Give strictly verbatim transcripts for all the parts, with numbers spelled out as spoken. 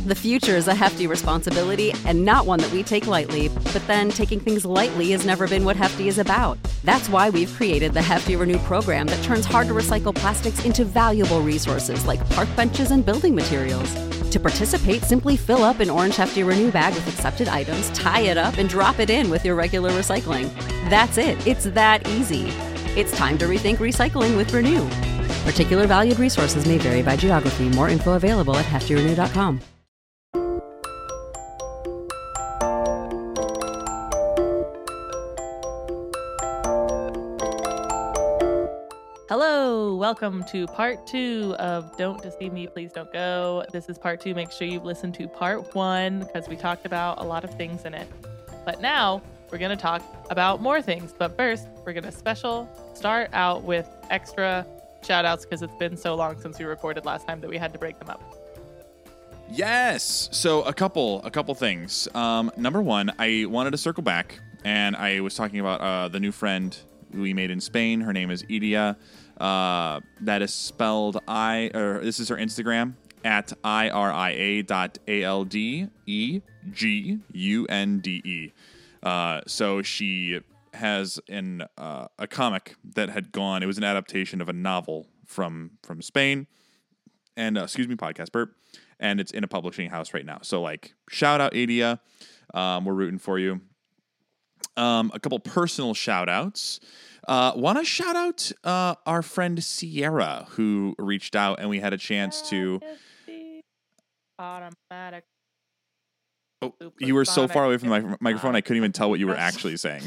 The future is a hefty responsibility and not one that we take lightly, but then taking things lightly has never been what Hefty is about. That's why we've created the Hefty Renew program that turns hard-to-recycle plastics into valuable resources like park benches and building materials. To participate, simply fill up an orange Hefty Renew bag with accepted items, tie it up, and drop it in with your regular recycling. That's it. It's that easy. It's time to rethink recycling with Renew. Particular valued resources may vary by geography. More info available at hefty renew dot com. Hello, welcome to part two of Don't Deceive Me, Please Don't Go. This is part two. Make sure you've listened to part one because we talked about a lot of things in it. But now we're going to talk about more things. But first, we're going to special start out with extra shout outs because it's been so long since we recorded last time that we had to break them up. Yes. So a couple, a couple things. Um, number one, I wanted to circle back, and I was talking about uh, the new friend we made in Spain. Her name is Iria. Uh, that is spelled I, or this is her Instagram at I R I A dot A L D E G U N D E. Uh, so she has an uh, a comic that had gone. It was an adaptation of a novel from from Spain, and uh, excuse me, podcast burp, and it's in a publishing house right now. So like, shout out Iria, um, we're rooting for you. Um, a couple personal shout outs. Uh, want to shout out uh, our friend Sierra, who reached out, and we had a chance to. Automatic. Oh, you were so far away from the mic- microphone, I couldn't even tell what you were actually saying.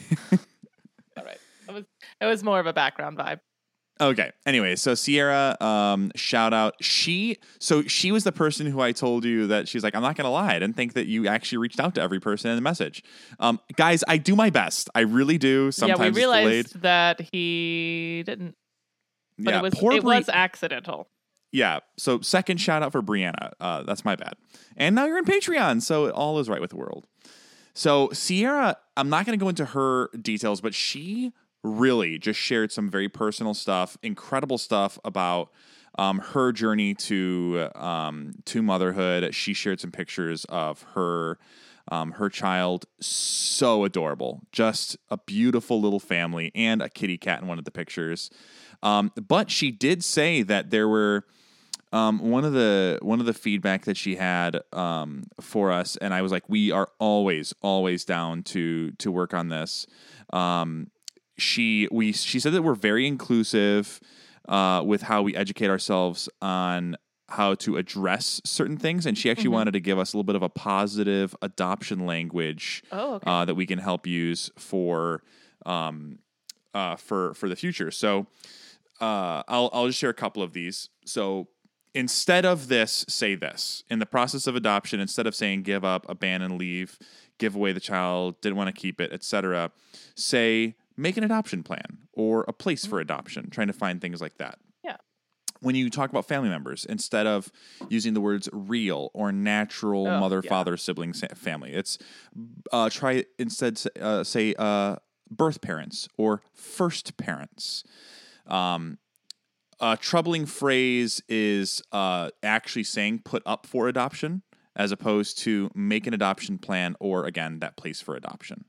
All right, it was it was more of a background vibe. Okay. Anyway, so Sierra, um, shout out. She, so she was the person who I told you that she's like, I'm not going to lie. I didn't think that you actually reached out to every person in the message. Um, guys, I do my best. I really do. Sometimes yeah, we realized it's delayed. that he didn't, but yeah, it was poor it Bri- was accidental. Yeah. So second shout out for Brianna. Uh, that's my bad. And now you're in Patreon. So all is right with the world. So Sierra, I'm not going to go into her details, but she really just shared some very personal stuff, incredible stuff about um, her journey to um, to motherhood. She shared some pictures of her um, her child, so adorable, just a beautiful little family, and a kitty cat in one of the pictures. Um, but she did say that there were um, one of the one of the feedback that she had um, for us, and I was like, we are always always down to to work on this. Um, She we she said that we're very inclusive uh, with how we educate ourselves on how to address certain things, and she actually mm-hmm. wanted to give us a little bit of a positive adoption language oh, okay. uh, that we can help use for um, uh, for for the future. So uh, I'll I'll just share a couple of these. So instead of this, say this: in the process of adoption, instead of saying give up, abandon, leave, give away the child, didn't want to keep it, et cetera, say make an adoption plan or a place for adoption, trying to find things like that. Yeah. When you talk about family members, instead of using the words real or natural oh, mother, yeah. father, sibling, family, it's uh, try instead uh, say uh, birth parents or first parents. Um, a troubling phrase is uh, actually saying put up for adoption as opposed to make an adoption plan or, again, that place for adoption.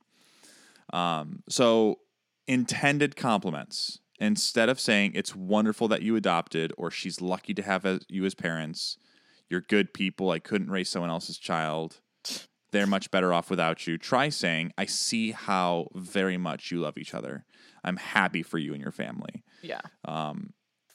Um, so intended compliments, instead of saying it's wonderful that you adopted or she's lucky to have a, you as parents, you're good people, I couldn't raise someone else's child, they're much better off without you, try saying I see how very much you love each other, I'm happy for you and your family. Yeah. Um,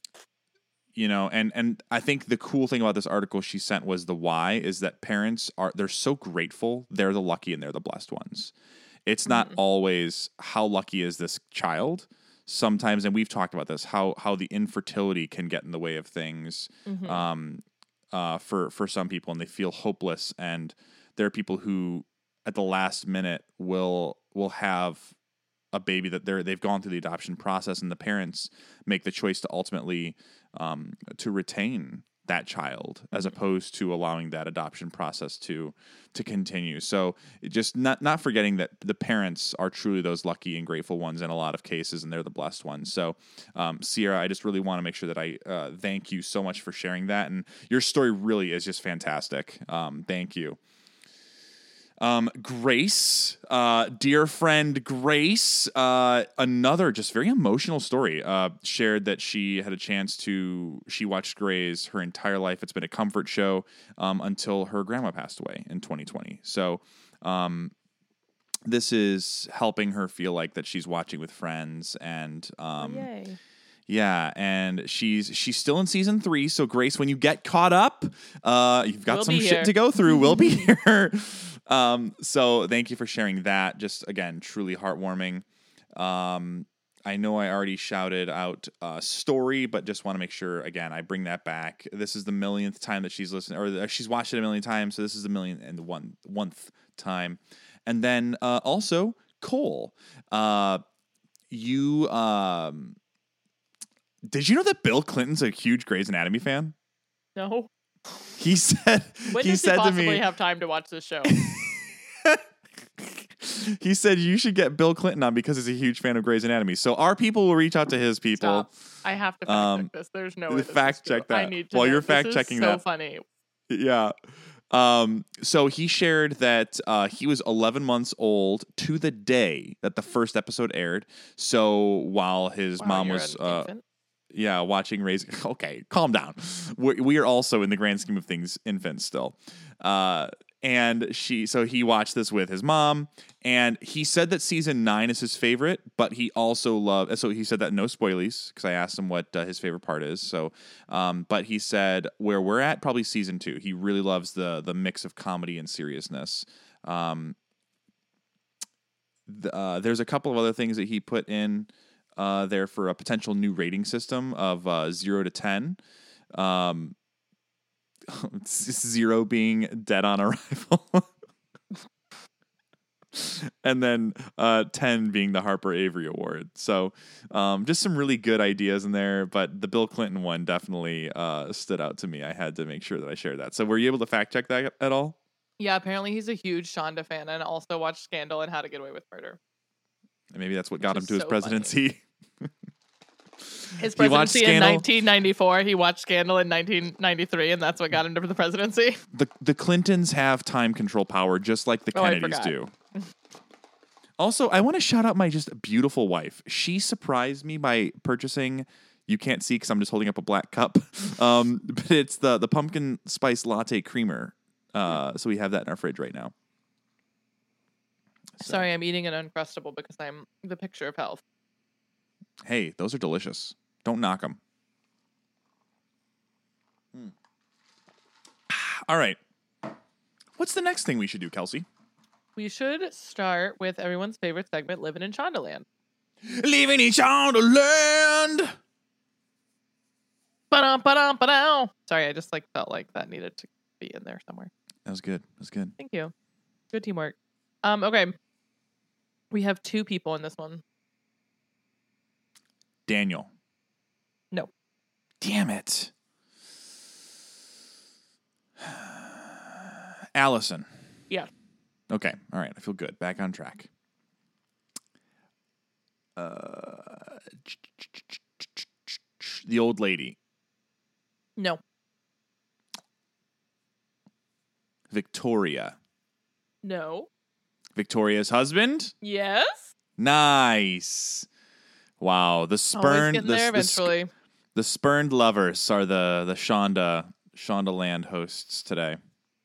you know, and and I think the cool thing about this article she sent was the why is that parents are they're so grateful, they're the lucky and they're the blessed ones. It's not mm-hmm. always how lucky is this child. Sometimes, and we've talked about this, how how the infertility can get in the way of things mm-hmm. um, uh, for for some people, and they feel hopeless. And there are people who, at the last minute, will will have a baby that they're they've gone through the adoption process, and the parents make the choice to ultimately um, to retain that child as opposed to allowing that adoption process to to continue. So just not not forgetting that the parents are truly those lucky and grateful ones in a lot of cases, and they're the blessed ones. So um, Sierra, I just really want to make sure that I uh, thank you so much for sharing that, and your story really is just fantastic. Um, thank you. Um, Grace, uh, dear friend Grace, uh, another just very emotional story, uh, shared that she had a chance to, she watched Grey's her entire life. It's been a comfort show, um, until her grandma passed away in twenty twenty. So, um, this is helping her feel like that she's watching with friends and, um, oh, yay. Yeah, and she's she's still in season three. So Grace, when you get caught up, uh, you've got We'll some be shit here. to go through. We'll be here. Um, so thank you for sharing that. Just again, truly heartwarming. Um, I know I already shouted out uh, story, but just want to make sure again I bring that back. This is the millionth time that she's listened, or she's watched it a million times. So this is the million and the one one-th time. And then uh, also Cole, uh, you. Um, Did you know that Bill Clinton's a huge Grey's Anatomy fan? No. He said When he does said he to possibly me have time to watch this show? he said you should get Bill Clinton on because he's a huge fan of Grey's Anatomy. So our people will reach out to his people. Stop. I have to fact Um, check this. There's no way this fact is true. check that. I need to While know. you're This fact is checking so that. funny. Yeah. Um, so he shared that uh, he was eleven months old to the day that the first episode aired. So while his Wow, mom you're was an uh, infant. yeah, watching Raising. Okay, calm down. We, we are also, in the grand scheme of things, infants still. Uh, and she, so he watched this with his mom, and he said that season nine is his favorite, but he also loved. So he said that no spoilies because I asked him what uh, his favorite part is. So, um, but he said where we're at, probably season two. He really loves the the mix of comedy and seriousness. Um, the, uh, there's a couple of other things that he put in. Uh, there for a potential new rating system of uh, zero to ten. Um, zero being dead on arrival. And then uh, ten being the Harper Avery Award. So um, just some really good ideas in there. But the Bill Clinton one definitely uh, stood out to me. I had to make sure that I shared that. So were you able to fact check that at all? Yeah, apparently he's a huge Shonda fan and also watched Scandal and How to Get Away with Murder. And maybe that's what got Which him is to his so presidency. His He watched presidency in Scandal? nineteen ninety-four. He watched Scandal in nineteen ninety-three, and that's what got him to the presidency. The the Clintons have time control power just like the Oh, I Kennedys forgot. do. Also, I want to shout out my just beautiful wife. She surprised me by purchasing, you can't see because I'm just holding up a black cup, um, but it's the, the pumpkin spice latte creamer. Uh, so we have that in our fridge right now. So, Sorry, I'm eating an Uncrustable because I'm the picture of health. hey, those are delicious. Don't knock them. Hmm. All right. What's the next thing we should do, Kelsey? We should start with everyone's favorite segment, Living in Shondaland. Living in Shondaland. Ba-dum, ba-dum, ba-dum. Sorry, I just like felt like that needed to be in there somewhere. That was good. That was good. Thank you. Good teamwork. Um, okay. We have two people in this one. Daniel. No. Damn it. Allison. Yeah. Okay. All right. I feel good. Back on track. Uh, the old lady. No. Victoria. No. Victoria's husband? Yes. Nice. Wow. The Always spurned getting the, there the, sc- eventually. the spurned lovers are the the Shonda Shonda Land hosts today.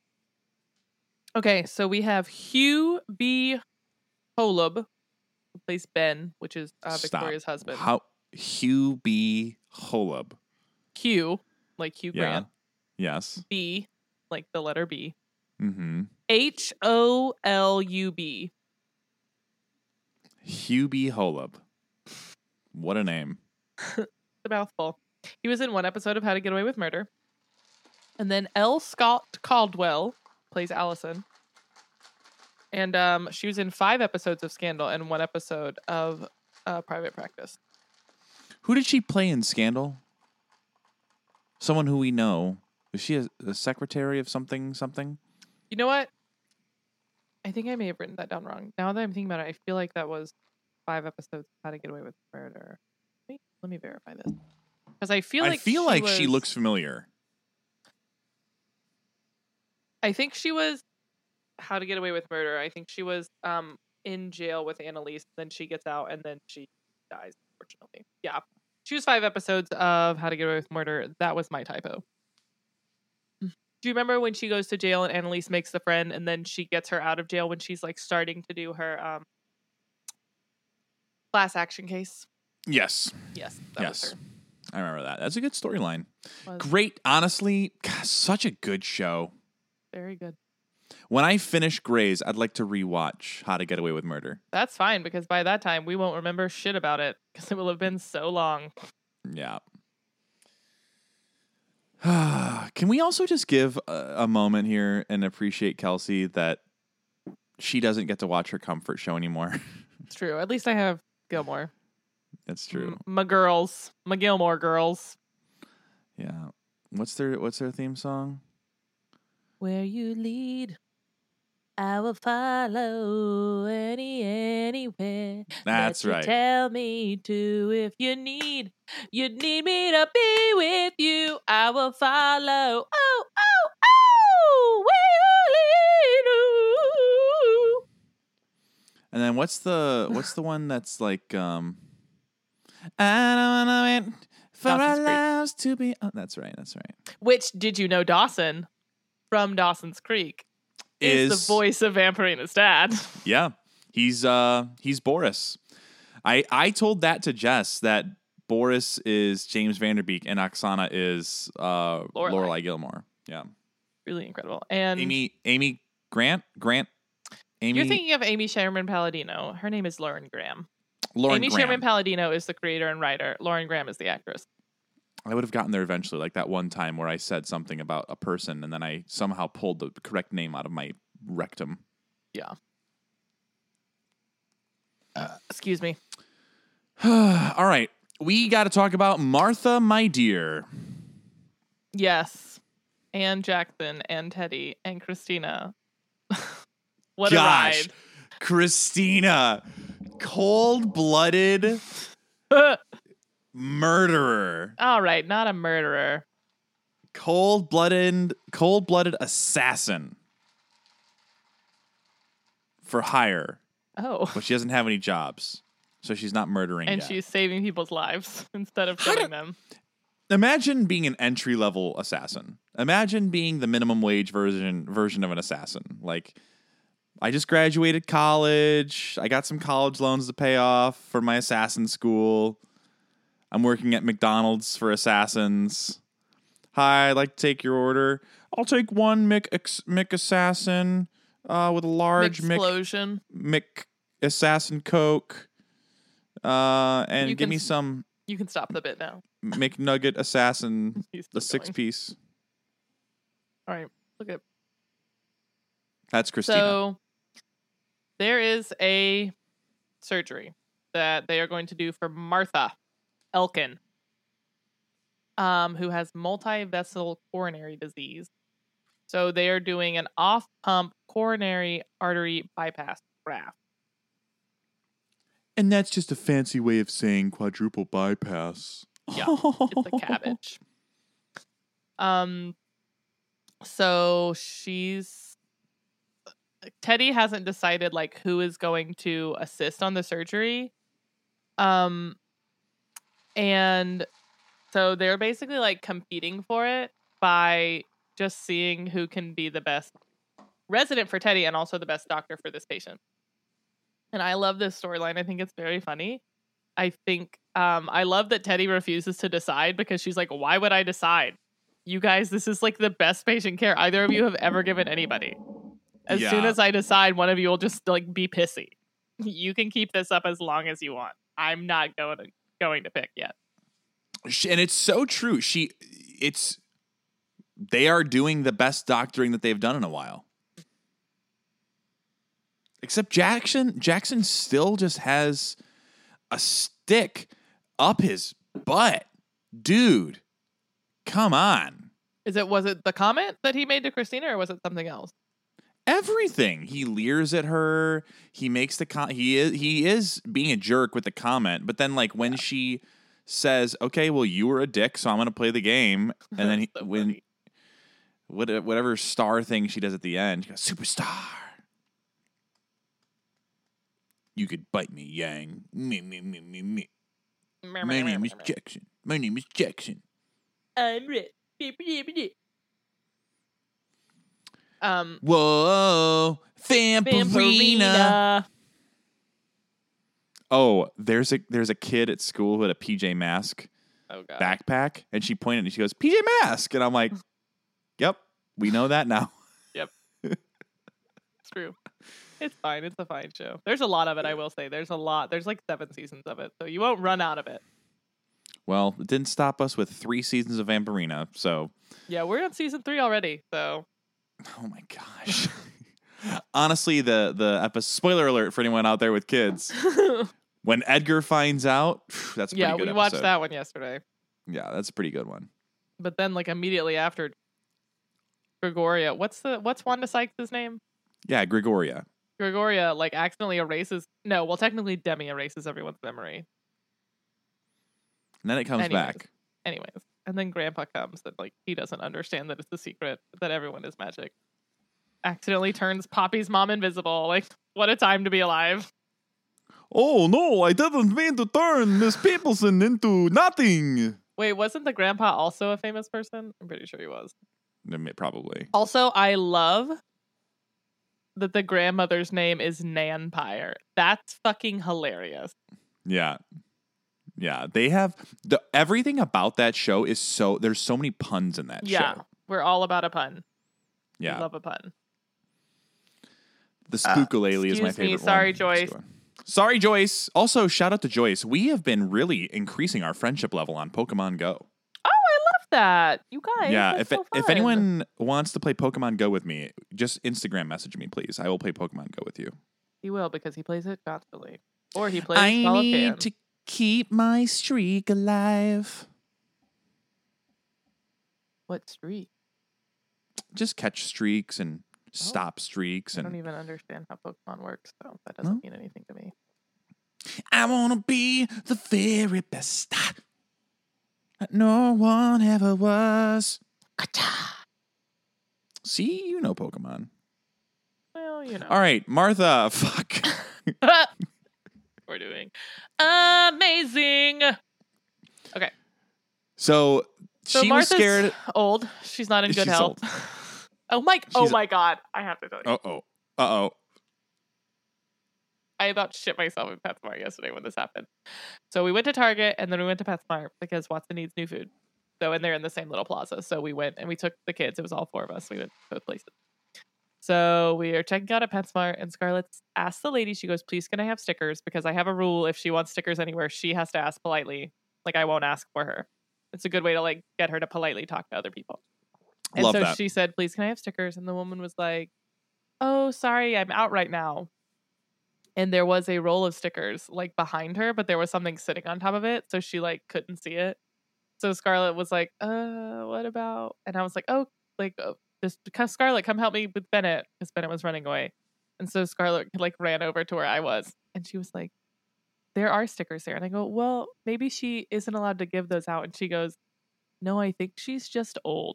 Okay, so we have Hugh B. Holub, who plays Ben, which is uh, Stop. Victoria's husband. How Hugh B. Holub. Hugh, like Hugh Yeah. Grant. Yes. B, like the letter B. Mm-hmm. H O L U B. Hugh B. Holub. What a name. It's a mouthful. He was in one episode of How to Get Away with Murder. And then L. Scott Caldwell plays Allison. And um, she was in five episodes of Scandal and one episode of uh, Private Practice. Who did she play in Scandal? Someone who we know. is she a, a secretary of something something? You know what? I think I may have written that down wrong. Now that I'm thinking about it, I feel like that was five episodes of How to Get Away with Murder. Wait, let me verify this. Because I feel I like feel she like was, she looks familiar. I think she was How to Get Away with Murder. I think she was um in jail with Annalise. Then she gets out and then she dies, unfortunately. Yeah. She was five episodes of How to Get Away with Murder. That was my typo. Do you remember when she goes to jail and Annalise makes the friend and then she gets her out of jail when she's like starting to do her um class action case? Yes. Yes. That yes. was her. I remember that. That's a good storyline. Was Great. Honestly, God, such a good show. very good. When I finish Grey's, I'd like to rewatch How to Get Away with Murder. That's fine because by that time we won't remember shit about it because it will have been so long. Yeah. Can we also just give a, a moment here and appreciate Kelsey that she doesn't get to watch her comfort show anymore? It's true. At least I have Gilmore. That's true. M- my girls. My Gilmore girls. Yeah. What's their What's their theme song? Where you lead, I will follow any anywhere. That's that you right. Tell me to if you need, you need me to be with you. I will follow. Oh, oh, oh, where you lead. Ooh. And then what's the What's the one that's like um I don't wanna wait for our Dawson's Creek. lives to be oh, that's right, that's right. Which, did you know Dawson from Dawson's Creek is, Is the voice of Vampirina's dad? Yeah. He's uh he's Boris. I I told that to Jess that Boris is James Vanderbeek and Oksana is uh Lorelai. Lorelai Gilmore. Yeah. Really incredible. And Amy Amy Grant Grant Amy you're thinking of Amy Sherman Palladino. Her name is Lauren Graham. Lauren Amy Graham. Sherman Palladino is the creator and writer. Lauren Graham is the actress. I would have gotten there eventually, like that one time where I said something about a person and then I somehow pulled the correct name out of my rectum. Yeah. Uh, excuse me. All right. We got to talk about Martha, my dear. Yes. And Jackson and Teddy and Christina. What Gosh, a Christina, cold-blooded ride. murderer. All right, not a murderer. Cold-blooded, cold-blooded assassin for hire. Oh. But she doesn't have any jobs, so she's not murdering And yet. she's saving people's lives instead of How killing do- them. Imagine being an entry-level assassin. Imagine being the minimum wage version version of an assassin. Like, I just graduated college. I got some college loans to pay off for my assassin school. I'm working at McDonald's for assassins. Hi, I'd like to take your order. I'll take one Mick ex- Mick assassin uh, with a large Mick Explosion. Mick assassin Coke. Uh, and You give can me s- some You can stop the bit now. McNugget assassin, He's the still six going. piece. All right, look at That's Christina. So there is a surgery that they are going to do for Martha Elkin, um, who has multi-vessel coronary disease. So they are doing an off-pump coronary artery bypass graft. And that's just a fancy way of saying quadruple bypass. Yeah, it's a cabbage. Um, so she's Teddy hasn't decided like who is going to assist on the surgery. Um, and so they're basically like competing for it by just seeing who can be the best resident for Teddy and also the best doctor for this patient. And I love this storyline. I think it's very funny. I think um, I love that Teddy refuses to decide because she's like, why would I decide? You guys, this is like the best patient care either of you have ever given anybody. As Yeah. soon as I decide, one of you will just like be pissy. You can keep this up as long as you want. I'm not going to going to pick yet. She- and it's so true. She, it's, they are doing the best doctoring that they've done in a while. Except Jackson, Jackson still just has a stick up his butt. Dude, come on. Is it was it the comment that he made to Christina, or was it something else? Everything. He leers at her. He makes the con- he is he is being a jerk with the comment, but then like when yeah. she says, "Okay, well you were a dick, so I'm going to play the game," and then he, so when what whatever star thing she does at the end, she goes, "Superstar. You could bite me, Yang. Me me me me me. My name is Jackson. My name is Jackson. I'm rich." Um. Whoa, Vampirina. Vampirina. Oh, there's a there's a kid at school who had a P J Mask oh, God. backpack, and she pointed and she goes, "P J Mask," and I'm like, "Yep, we know that now." Yep, it's true. It's fine. It's a fine show. There's a lot of it. I will say. There's a lot. There's like seven seasons of it, so you won't run out of it. Well, it didn't stop us with three seasons of Vampirina, so yeah, we're on season three already. So. Oh my gosh. Honestly, the the episode, spoiler alert for anyone out there with kids. When Edgar finds out, that's a pretty yeah, good we episode. watched that one yesterday. Yeah, that's a pretty good one. But then, like immediately after, Gregoria, what's the what's Wanda Sykes' name? Yeah, Gregoria. Gregoria like accidentally erases. No, well, technically Demi erases everyone's memory. And then it comes Anyways. back. Anyways. And then Grandpa comes and like he doesn't understand that it's a secret that everyone is magic. Accidentally turns Poppy's mom invisible. Like, what a time to be alive. Oh no, I didn't mean to turn Miss Peopleson into nothing. Wait, wasn't the grandpa also a famous person? I'm pretty sure he was. Probably. Also, I love that the grandmother's name is Nanpire. That's fucking hilarious. Yeah. Yeah, they have the everything about that show is so there's so many puns in that yeah, show. We're all about a pun. Yeah. We love a pun. The Spookalele uh, is my favorite me, sorry, one. Joyce. Sorry, Joyce. Also, shout out to Joyce. We have been really increasing our friendship level on Pokemon Go. Oh, I love that. You guys. Yeah, that's if so if fun. anyone wants to play Pokemon Go with me, just Instagram message me, please. I will play Pokemon Go with you. He will because he plays it constantly. Or he plays I Call of need Can. to keep my streak alive. What streak? Just catch streaks and stop streaks. I and don't even understand how Pokemon works, so that doesn't no? mean anything to me. I want to be the very best that no one ever was. See, you know Pokemon. Well, you know. All right, Martha, fuck. We're doing amazing. Okay. So, So she Martha's was scared. old. She's not in good She's health. old. oh my! Oh She's- my God! I have to tell you. Uh-oh. Uh-oh. I about shit myself in PetSmart yesterday when this happened. So we went to Target and then we went to PetSmart because Watson needs new food. So and they're in the same little plaza. So we went and we took the kids. It was all four of us. We went to both places. So we are checking out at PetSmart and Scarlett asked the lady, she goes, please can I have stickers? Because I have a rule, if she wants stickers anywhere, she has to ask politely. Like I won't ask for her. It's a good way to like get her to politely talk to other people. And Love so that. she said, please can I have stickers? And the woman was like, oh, sorry, I'm out right now. And there was a roll of stickers like behind her, but there was something sitting on top of it. So she like couldn't see it. So Scarlett was like, uh, what about? And I was like, oh, like, uh, just because Scarlett, come help me with Bennett. Because Bennett was running away. And so Scarlett like ran over to where I was. And she was like, there are stickers there. And I go, well, maybe she isn't allowed to give those out. And she goes, no, I think she's just old.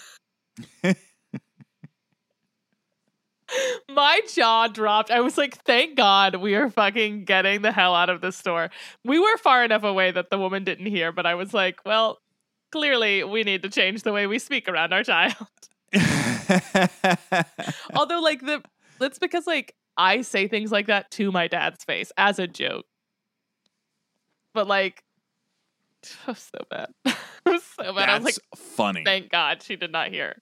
My jaw dropped. I was like, thank God we are fucking getting the hell out of this store. We were far enough away that the woman didn't hear, but I was like, well, clearly we need to change the way we speak around our child. Although, like, the that's because, like, I say things like that to my dad's face as a joke. But, like, it was so bad. It was so bad. That's I was like, funny. thank God she did not hear.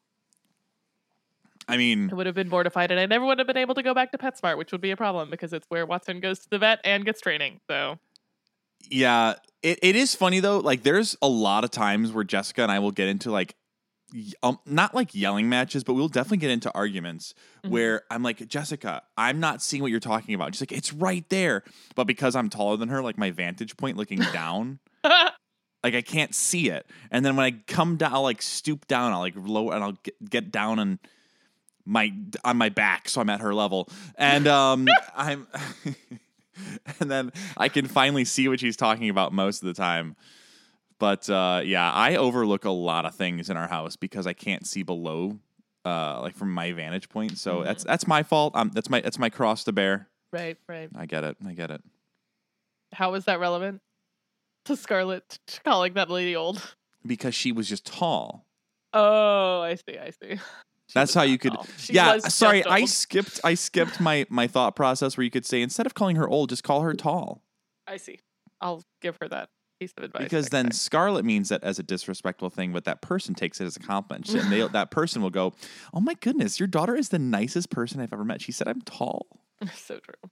I mean, I would have been mortified and I never would have been able to go back to PetSmart, which would be a problem because it's where Watson goes to the vet and gets training. So, yeah, it, it is funny though. Like there's a lot of times where Jessica and I will get into like, y- um, not like yelling matches, but we'll definitely get into arguments mm-hmm. where I'm like, Jessica, I'm not seeing what you're talking about. She's like, it's right there. But because I'm taller than her, like my vantage point looking down, like Like I can't see it. And then when I come down, I'll like stoop down. I'll like lower and I'll get, get down on my on my back, so I'm at her level. And um, I'm, and then I can finally see what she's talking about most of the time. But uh, yeah, I overlook a lot of things in our house because I can't see below, uh, like from my vantage point. So mm-hmm. that's that's my fault. Um, that's my that's my cross to bear. Right, right. I get it. I get it. How is that relevant to Scarlett calling that lady old? Because she was just tall. Oh, I see. I see. She That's how you could. Yeah, sorry, I skipped. I skipped my my thought process where you could say instead of calling her old, just call her tall. I see. I'll give her that piece of advice. Because then time. Scarlett means that as a disrespectful thing, but that person takes it as a compliment, and they, that person will go, "Oh my goodness, your daughter is the nicest person I've ever met. She said I'm tall." So true.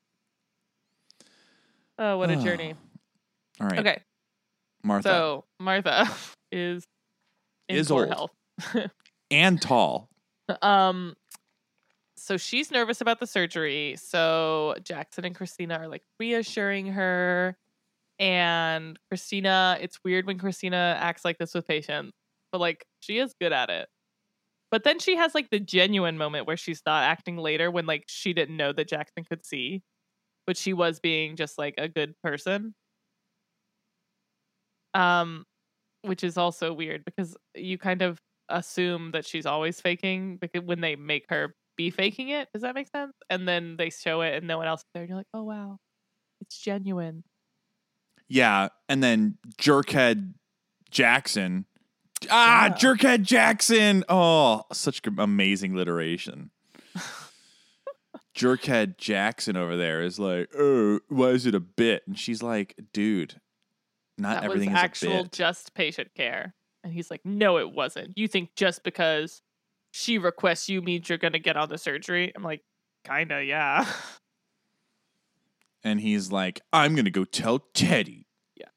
Oh, what a journey! All right. Okay. Martha. So Martha is in is poor old health and tall. Um, so she's nervous about the surgery. So Jackson and Christina are like reassuring her. And Christina, it's weird when Christina acts like this with patients, but like she is good at it. But then she has like the genuine moment where she's not acting later when like she didn't know that Jackson could see, but she was being just like a good person. Um, which is also weird because you kind of assume that she's always faking because when they make her be faking it, does that make sense? And then they show it and no one else is there and you're like, oh wow, it's genuine. Yeah, and then Jerkhead Jackson. Ah, yeah. Jerkhead Jackson. Oh, such amazing alliteration. Jerkhead Jackson over there is like, oh, why is it a bit? And she's like, dude, not that everything was is actual a bit. Just patient care. And he's like, no, it wasn't. You think just because she requests you means you're going to get on the surgery? I'm like, kinda, yeah. And he's like, I'm going to go tell Teddy. Yeah.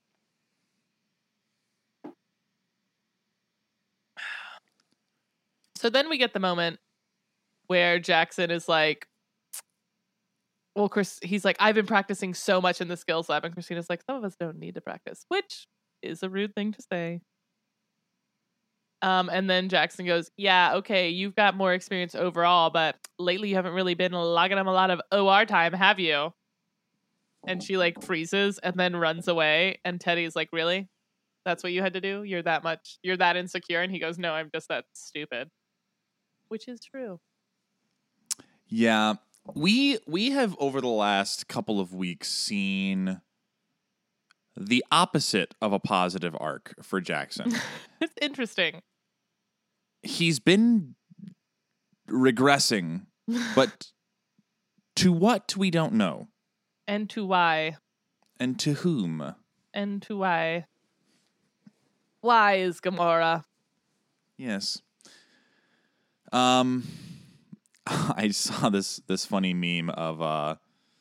So then we get the moment where Jackson is like, well, Chris, he's like, I've been practicing so much in the skills lab. And Christina's like, some of us don't need to practice, which is a rude thing to say. Um, and then Jackson goes, yeah, okay, you've got more experience overall, but lately you haven't really been logging them a lot of O R time, have you? And she like freezes and then runs away. And Teddy's like, really? That's what you had to do? You're that much, you're that insecure? And he goes, no, I'm just that stupid. Which is true. Yeah. We we have over the last couple of weeks seen the opposite of a positive arc for Jackson. It's interesting. He's been regressing, but to what we don't know. And to why. And to whom. And to why. Why is Gamora? Yes. Um, I saw this this funny meme of uh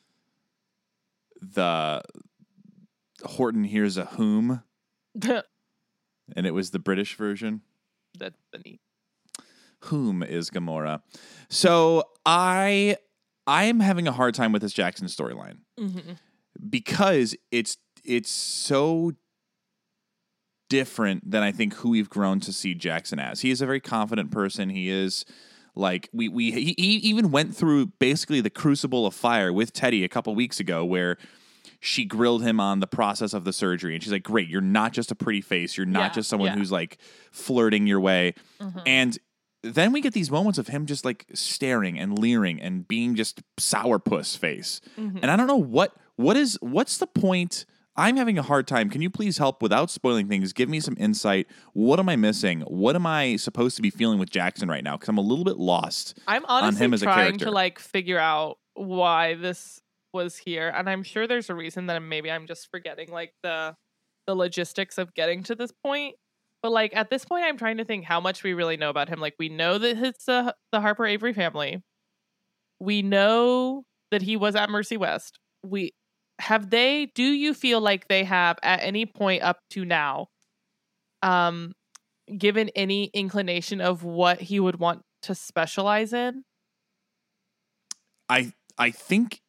the Horton hears a whom, and it was the British version. That's funny. Whom is Gamora? So I I am having a hard time with this Jackson storyline mm-hmm. because it's it's so different than I think who we've grown to see Jackson as. He is a very confident person. He is like we we he, he even went through basically the crucible of fire with Teddy a couple weeks ago where she grilled him on the process of the surgery. And she's like, great, you're not just a pretty face. You're not yeah, just someone yeah. who's like flirting your way. Mm-hmm. And then we get these moments of him just like staring and leering and being just sourpuss face. Mm-hmm. And I don't know what, what is, what's the point? I'm having a hard time. Can you please help without spoiling things? Give me some insight. What am I missing? What am I supposed to be feeling with Jackson right now? Because I'm a little bit lost. I'm honestly on him as trying a character. to like figure out why this was here, and I'm sure there's a reason that maybe I'm just forgetting like the the logistics of getting to this point. But like at this point, I'm trying to think how much we really know about him. Like we know that it's uh, the Harper Avery family. We know that he was at Mercy West. We have they. Do you feel like they have at any point up to now, um, given any inclination of what he would want to specialize in? I I think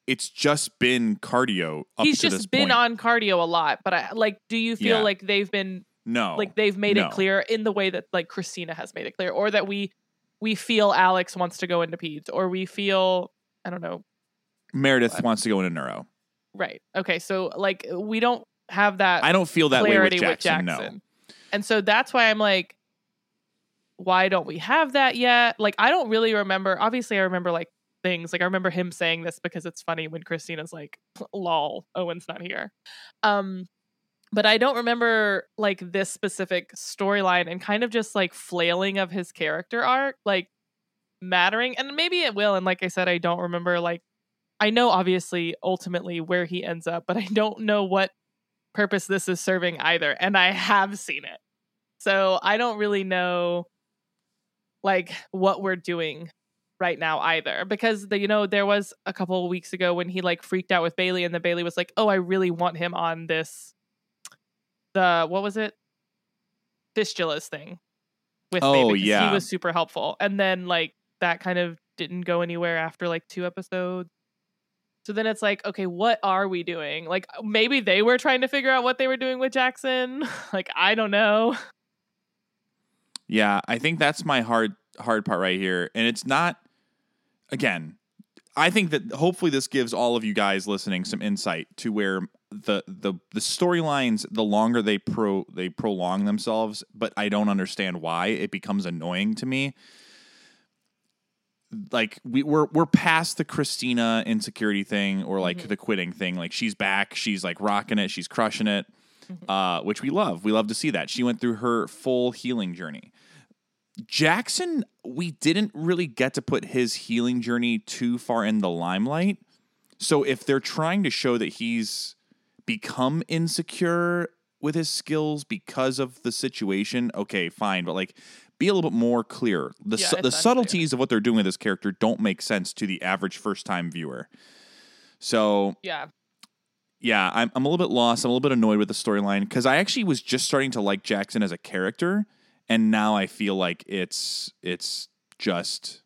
it's just been cardio up He's to just this been point. on cardio a lot, but I like, do you feel Yeah. like they've been No. like they've made no. it clear in the way that like Christina has made it clear, or that we we feel Alex wants to go into peds, or we feel, I don't know. Meredith What? wants to go into neuro. Right. Okay. So like we don't have that. I don't feel that way with clarity Jackson, with Jackson. no. And so that's why I'm like, why don't we have that yet? Like, I don't really remember. Obviously, I remember like things. Like, I remember him saying this because it's funny when Christina's like, lol, Owen's not here. Um, but I don't remember like this specific storyline and kind of just like flailing of his character arc, like mattering. And maybe it will. And like I said, I don't remember, like, I know obviously ultimately where he ends up, but I don't know what purpose this is serving either. And I have seen it. So I don't really know like what we're doing right now either, because the, you know, there was a couple of weeks ago when he like freaked out with Bailey, and then Bailey was like, oh, I really want him on this, the, what was it? Fistulas thing with Oh, me, because yeah. he was super helpful. And then like that kind of didn't go anywhere after like two episodes. So then it's like, okay, what are we doing? Like maybe they were trying to figure out what they were doing with Jackson. Like, I don't know. Yeah, I think that's my hard hard part right here. And it's not, again, I think that hopefully this gives all of you guys listening some insight to where the the the storylines, the longer they pro they prolong themselves, but I don't understand why, it becomes annoying to me. Like we we're we're past the Christina insecurity thing, or like Mm-hmm. the quitting thing. Like she's back, she's like rocking it, she's crushing it. Mm-hmm. Uh, which we love. We love to see that. She went through her full healing journey. Jackson, we didn't really get to put his healing journey too far in the limelight. So if they're trying to show that he's become insecure with his skills because of the situation, okay, fine. But like, be a little bit more clear. The, Yeah, su- it's the unclear. subtleties of what they're doing with this character don't make sense to the average first-time viewer. So Yeah. yeah, I'm I'm a little bit lost. I'm a little bit annoyed with the storyline because I actually was just starting to like Jackson as a character, and now I feel like it's it's just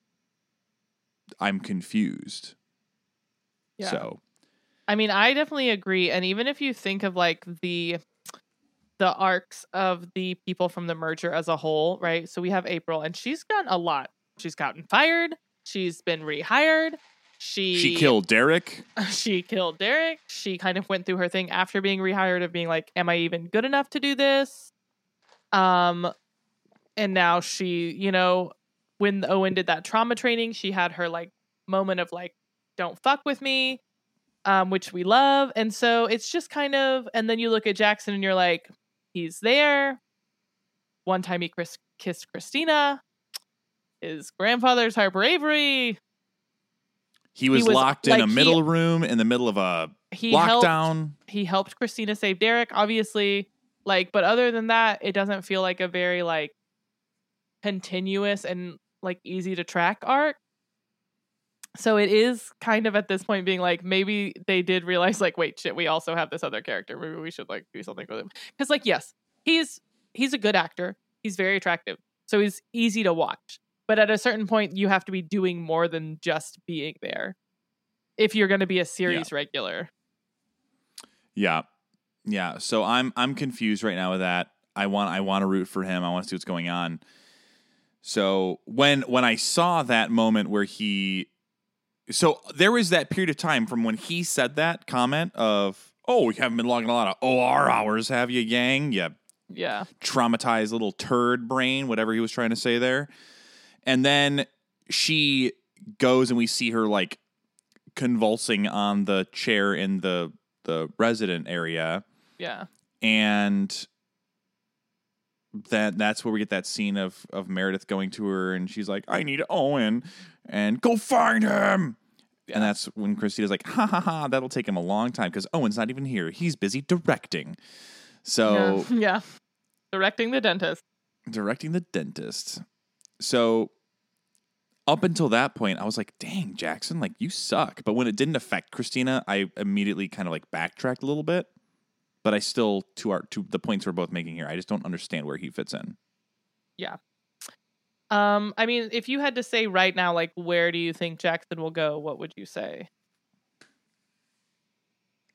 I'm confused. Yeah. So I mean, I definitely agree. And even if you think of like the the arcs of the people from the merger as a whole, right? So we have April, and she's done a lot. She's gotten fired. She's been rehired. She she killed Derek. she killed Derek. She kind of went through her thing after being rehired of being like, am I even good enough to do this? Um, and now she, you know, when Owen did that trauma training, she had her like moment of like, don't fuck with me, um, which we love. And so it's just kind of, and then you look at Jackson and you're like, he's there. One time he Chris- kissed Christina. His grandfather's Harper Avery. He was, He was, locked in like, a he- middle room in the middle of a He helped, lockdown. he helped Christina save Derek, obviously. Like, but other than that, it doesn't feel like a very like continuous and like easy to track arc. So it is kind of at this point being like, maybe they did realize like, wait, shit, we also have this other character. Maybe we should like do something with him. Because like, yes, he's he's a good actor. He's very attractive. So he's easy to watch. But at a certain point, you have to be doing more than just being there if you're going to be a series regular. Yeah. Yeah. So I'm I'm confused right now with that. I want I want to root for him. I want to see what's going on. So when when I saw that moment where he so there was that period of time from when he said that comment of, oh, you haven't been logging a lot of O R hours, have you, Yang? You Yeah. traumatized little turd brain, whatever he was trying to say there. And then she goes and we see her like convulsing on the chair in the the resident area. Yeah. And that that's where we get that scene of of Meredith going to her and she's like, I need Owen and go find him. Yeah. And that's when Christina's like, ha ha ha, that'll take him a long time because Owen's not even here. He's busy directing. So yeah. yeah. Directing the dentist. Directing the dentist. So up until that point, I was like, dang, Jackson, like you suck. But when it didn't affect Christina, I immediately kind of like backtracked a little bit. But I still, to our to the points we're both making here, I just don't understand where he fits in. Yeah. Um, I mean, if you had to say right now, like, where do you think Jackson will go? What would you say?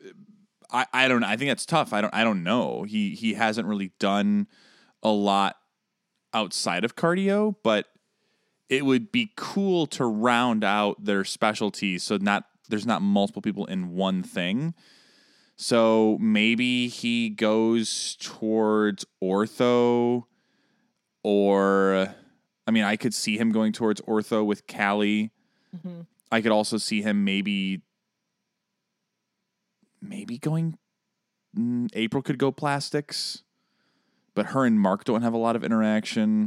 I, I don't know. I think that's tough. I don't I don't know. He he hasn't really done a lot outside of cardio, but it would be cool to round out their specialties so not there's not multiple people in one thing. So maybe he goes towards ortho, or I mean, I could see him going towards ortho with Callie. Mm-hmm. I could also see him maybe maybe going mm, April could go plastics, but her and Mark don't have a lot of interaction.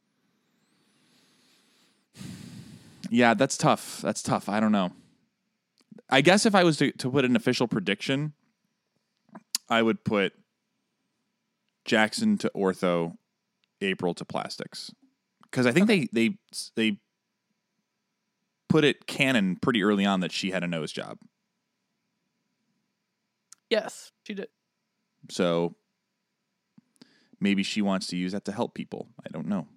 Yeah, that's tough. That's tough. I don't know. I guess if I was to, to put an official prediction, I would put Jackson to ortho, April to plastics. Because I think okay. they they they put it canon pretty early on that she had a nose job. Yes, she did. So maybe she wants to use that to help people. I don't know.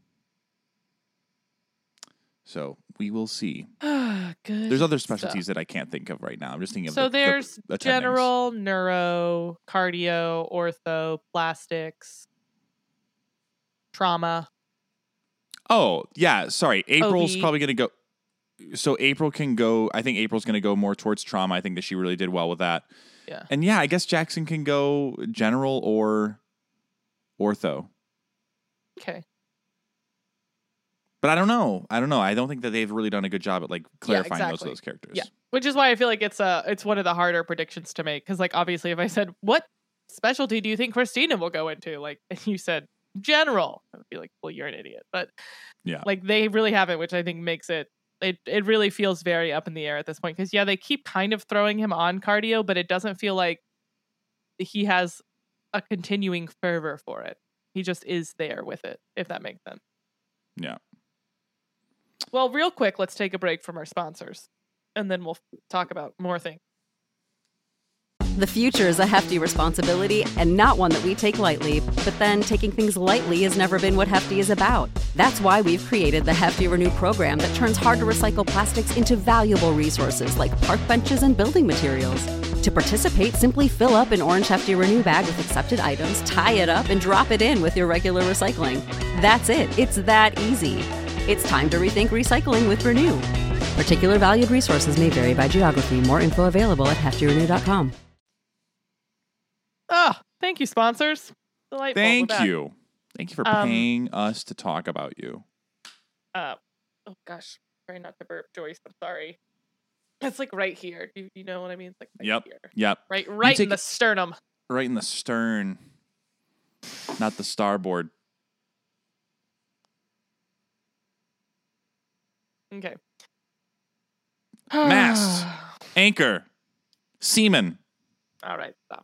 So we will see. Good. There's other specialties stuff that I can't think of right now. I'm just thinking of so the, there's the, the general, neuro, cardio, ortho, plastics, trauma. Oh, yeah. Sorry. April's O B. probably going to go. So April can go. I think April's going to go more towards trauma. I think that she really did well with that. Yeah. And yeah, I guess Jackson can go general or ortho. Okay. But I don't know. I don't know. I don't think that they've really done a good job at like clarifying yeah, exactly. most of those characters. Yeah. Which is why I feel like it's uh it's one of the harder predictions to make. Because like obviously if I said, what specialty do you think Christina will go into? Like and you said general. I would be like, well, you're an idiot. But yeah, like they really haven't, which I think makes it it it really feels very up in the air at this point. Because yeah, they keep kind of throwing him on cardio, but it doesn't feel like he has a continuing fervor for it. He just is there with it, if that makes sense. Yeah. Well, real quick, let's take a break from our sponsors, and then we'll talk about more things. The future is a hefty responsibility and not one that we take lightly. But then taking things lightly has never been what Hefty is about. That's why we've created the Hefty Renew program that turns hard-to-recycle plastics into valuable resources like park benches and building materials. To participate, simply fill up an orange Hefty Renew bag with accepted items, tie it up, and drop it in with your regular recycling. That's it. It's that easy. It's time to rethink recycling with Renew. Particular valued resources may vary by geography. More info available at hefty renew dot com. Oh, thank you, sponsors. Delightful. Thank you. Thank you for Um, paying us to talk about you. Uh, oh gosh, try not to burp, Joyce. I'm sorry. It's like right here. Do you, you know what I mean? It's like right Yep. here. Yep. Right, right take in the it- sternum. Right in the stern, not the starboard. Okay. Mast, anchor, seaman. All right, stop.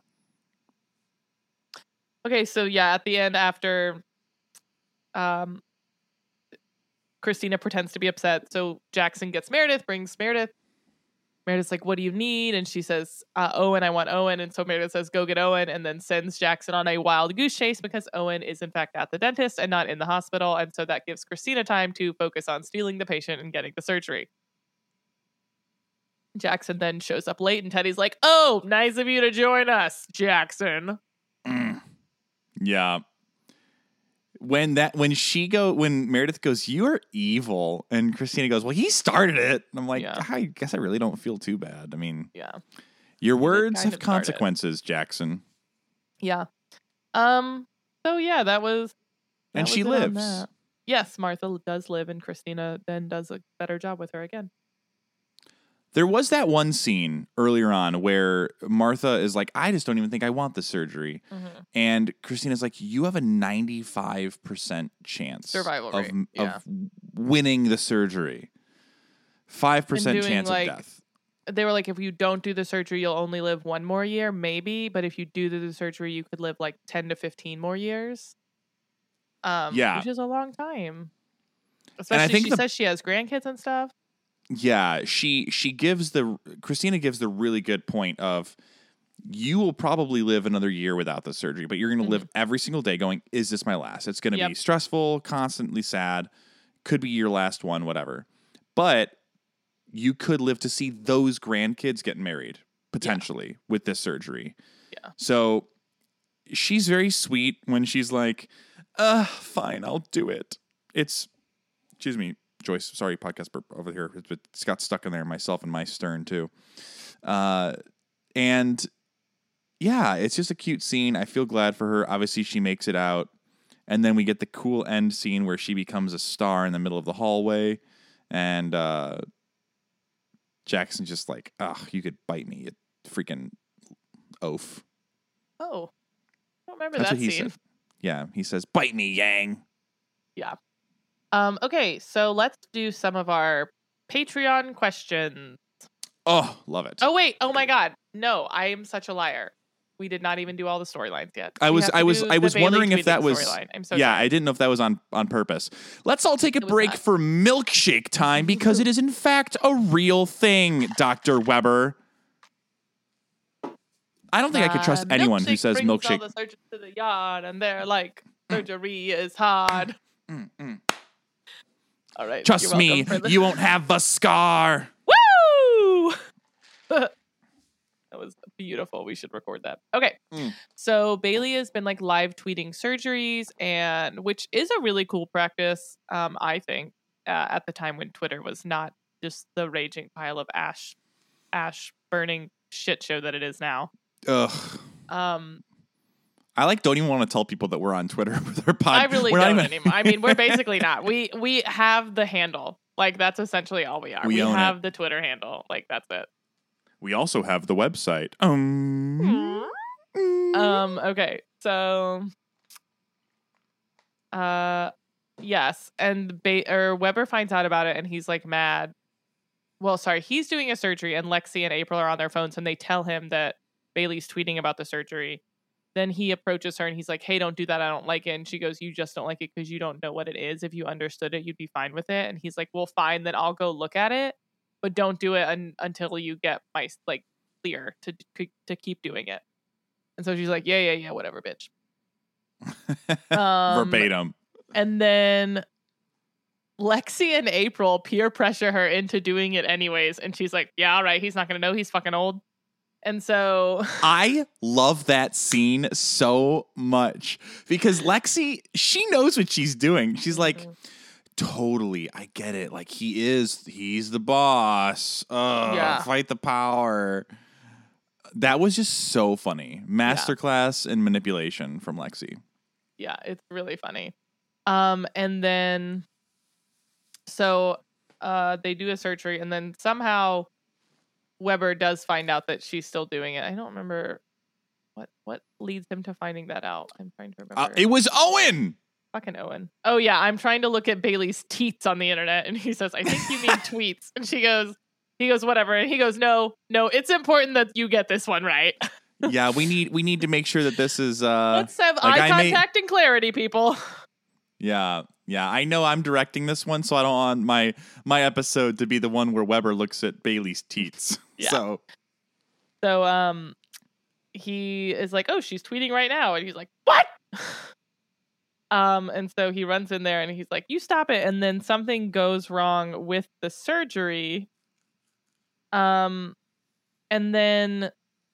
Okay, so yeah, at the end, after um, Christina pretends to be upset, so Jackson gets Meredith, brings Meredith. Meredith's like, what do you need? And she says, uh, Owen, I want Owen. And so Meredith says, go get Owen, and then sends Jackson on a wild goose chase because Owen is in fact at the dentist and not in the hospital. And so that gives Christina time to focus on stealing the patient and getting the surgery. Jackson then shows up late and Teddy's like, oh, nice of you to join us, Jackson. Mm. Yeah. When that when she go when Meredith goes, you're evil, and Christina goes, well, he started it. And I'm like, Yeah. I guess I really don't feel too bad. I mean, Yeah. your words kind have of started. consequences, Jackson. Yeah. Um. So yeah, that was. that And was she it on lives. that. Yes, Martha does live, and Christina then does a better job with her again. There was that one scene earlier on where Martha is like, I just don't even think I want the surgery. Mm-hmm. And Christina's like, you have a ninety-five percent chance Survival of, rate, of yeah. winning the surgery. five percent And doing, chance like, of death. They were like, if you don't do the surgery, you'll only live one more year, maybe. But if you do the surgery, you could live like ten to fifteen more years. Um, Yeah. which is a long time. Especially, think she the- says she has grandkids and stuff. Yeah, she she gives the Christina gives the really good point of you will probably live another year without the surgery, but you're going to Mm-hmm. live every single day going, is this my last? It's going to Yep. be stressful, constantly sad, could be your last one, whatever. But you could live to see those grandkids get married, potentially yeah. with this surgery. Yeah. So she's very sweet when she's like, uh, fine, I'll do it. It's, excuse me, Joyce, sorry, podcast burp over here. It's got stuck in there, myself and my stern too. Uh, and yeah, it's just a cute scene. I feel glad for her. Obviously, she makes it out. And then we get the cool end scene where she becomes a star in the middle of the hallway. And uh, Jackson's just like, ugh, you could bite me, you freaking oaf. Oh, I don't remember That's that what he scene. said. Yeah, he says, bite me, Yang. Yeah. Um. Okay, so let's do some of our Patreon questions. Oh, love it. Oh, wait. Oh, my God. No, I am such a liar. We did not even do all the storylines yet. I We was have to I was do I the was Bailey wondering if tweeting that was storyline. I'm so yeah, sorry. I didn't know if that was on on purpose. Let's all take a It was break not. for milkshake time because it is in fact a real thing, Doctor Weber. I don't think I could trust Uh, anyone who milkshake says brings milkshake. all the surgeons to the yard, and they're like, surgery is hard. Mm, mm. All right. Trust you're me, welcome for the- you won't have the scar. Woo! That was beautiful. We should record that. Okay. Mm. So Bailey has been like live tweeting surgeries, and which is a really cool practice, um, I think, uh, at the time when Twitter was not just the raging pile of ash, ash burning shit show that it is now. Ugh. Um, I like don't even want to tell people that we're on Twitter with our pod. I really we're don't not even- anymore. I mean, we're basically not. We we have the handle. Like that's essentially all we are. We We, own have the Twitter handle. Like that's it. We also have the website. Um. Um, okay, so uh yes, and ba- or Weber finds out about it and he's like mad. Well, sorry, he's doing a surgery and Lexi and April are on their phones and they tell him that Bailey's tweeting about the surgery. Then he approaches her and he's like, "Hey, don't do that. I don't like it." And she goes, "You just don't like it because you don't know what it is. If you understood it, you'd be fine with it." And he's like, "Well, fine, then I'll go look at it, but don't do it un- until you get my like clear to to keep doing it." And so she's like, "Yeah, yeah, yeah, whatever, bitch." Um, Verbatim. And then Lexi and April peer pressure her into doing it anyways. And she's like, "Yeah, all right, he's not going to know. He's fucking old." And so I love that scene so much because Lexi, she knows what she's doing. She's like, totally, I get it. Like he is, he's the boss. Ugh, Yeah. Fight the power. That was just so funny. Masterclass in manipulation from Lexi. yeah, it's really funny. Um, and then so uh, they do a surgery, and then somehow Weber does find out that she's still doing it. I don't remember what what leads him to finding that out. I'm trying to remember. Uh, it was Owen. Fucking Owen. Oh yeah, I'm trying to look at Bailey's teats on the internet, and he says, "I think you mean tweets." And she goes, he goes, "Whatever." And he goes, "No, no, it's important that you get this one right." Yeah, we need we need to make sure that this is. Uh, Let's have like eye I may- contact and clarity, people. Yeah, yeah. I know I'm directing this one, so I don't want my my episode to be the one where Weber looks at Bailey's teats. Yeah. So. So um, he is like, "Oh, she's tweeting right now," and he's like, "What?" Um, and so he runs in there and he's like, "You stop it." And then something goes wrong with the surgery. Um, and then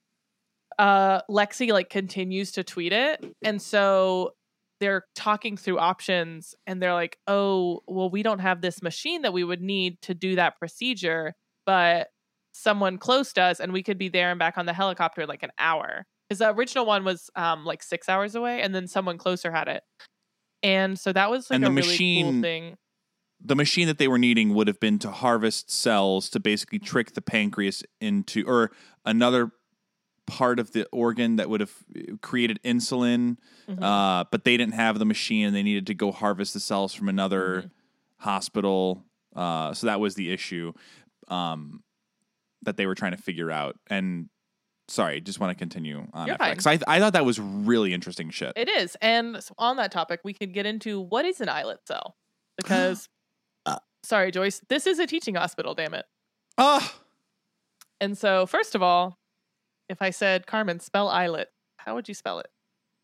uh, Lexi like continues to tweet it. And so they're talking through options and they're like, "Oh, well, we don't have this machine that we would need to do that procedure, but someone close does, and we could be there and back on the helicopter in like an hour." Because the original one was um like six hours away, and then someone closer had it. And so that was like And a the really machine- cool thing. The machine that they were needing would have been to harvest cells to basically trick the pancreas into, or another part of the organ that would have created insulin. Mhm. Uh, but they didn't have the machine and they needed to go harvest the cells from another Mhm. hospital. Uh, so that was the issue um, that they were trying to figure out. And sorry, just want to continue on You're after that, fine. 'cause I, I thought that was really interesting shit. It is. And so on that topic, we could get into what is an islet cell. Because, uh, sorry, Joyce, this is a teaching hospital, damn it. Ah, And so, first of all, if I said, "Carmen, spell islet," how would you spell it?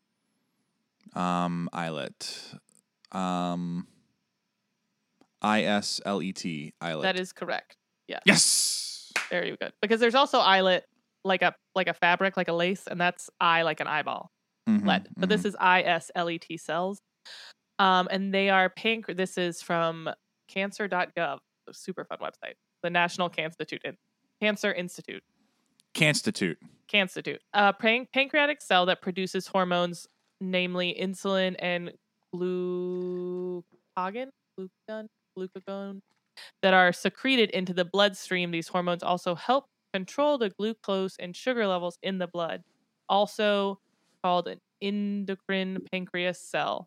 um, islet. Um, I S L E T, islet. That is correct. Yes. Very good. Because there's also islet like a like a fabric, like a lace, and that's I like an eyeball. Mhm, L E D. But mhm. this is I S L E T cells. Um, and they are pancre- This is from cancer dot gov, a super fun website. The National Cancer Institute. Cancer Institute. Canstitute. Canstitute. A pan- pancreatic cell that produces hormones, namely insulin and glucagon, glucagon, glucagon, that are secreted into the bloodstream. These hormones also help control the glucose and sugar levels in the blood, also called an endocrine pancreas cell.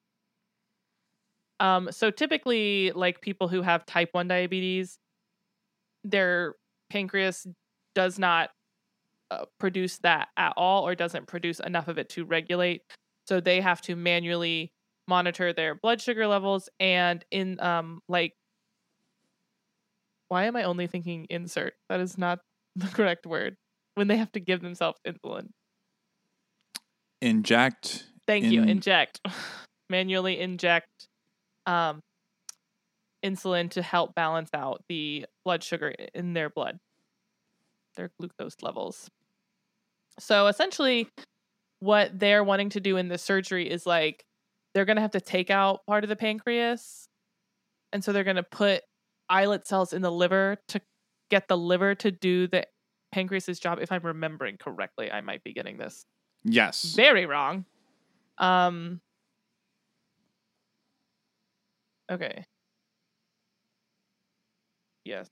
Um, so typically, like people who have type one diabetes, their pancreas does not uh, produce that at all, or doesn't produce enough of it to regulate. So they have to manually monitor their blood sugar levels and in um like why am I only thinking insert? That is not the correct word. When they have to give themselves insulin. Inject. Thank in- you. Inject. Manually inject um, insulin to help balance out the blood sugar in their blood, their glucose levels. So essentially, what they're wanting to do in this surgery is like, they're going to have to take out part of the pancreas. And so they're going to put islet cells in the liver to get the liver to do the pancreas's job. If I'm remembering correctly, I might be getting this Yes. very wrong. Um. Okay. Yes.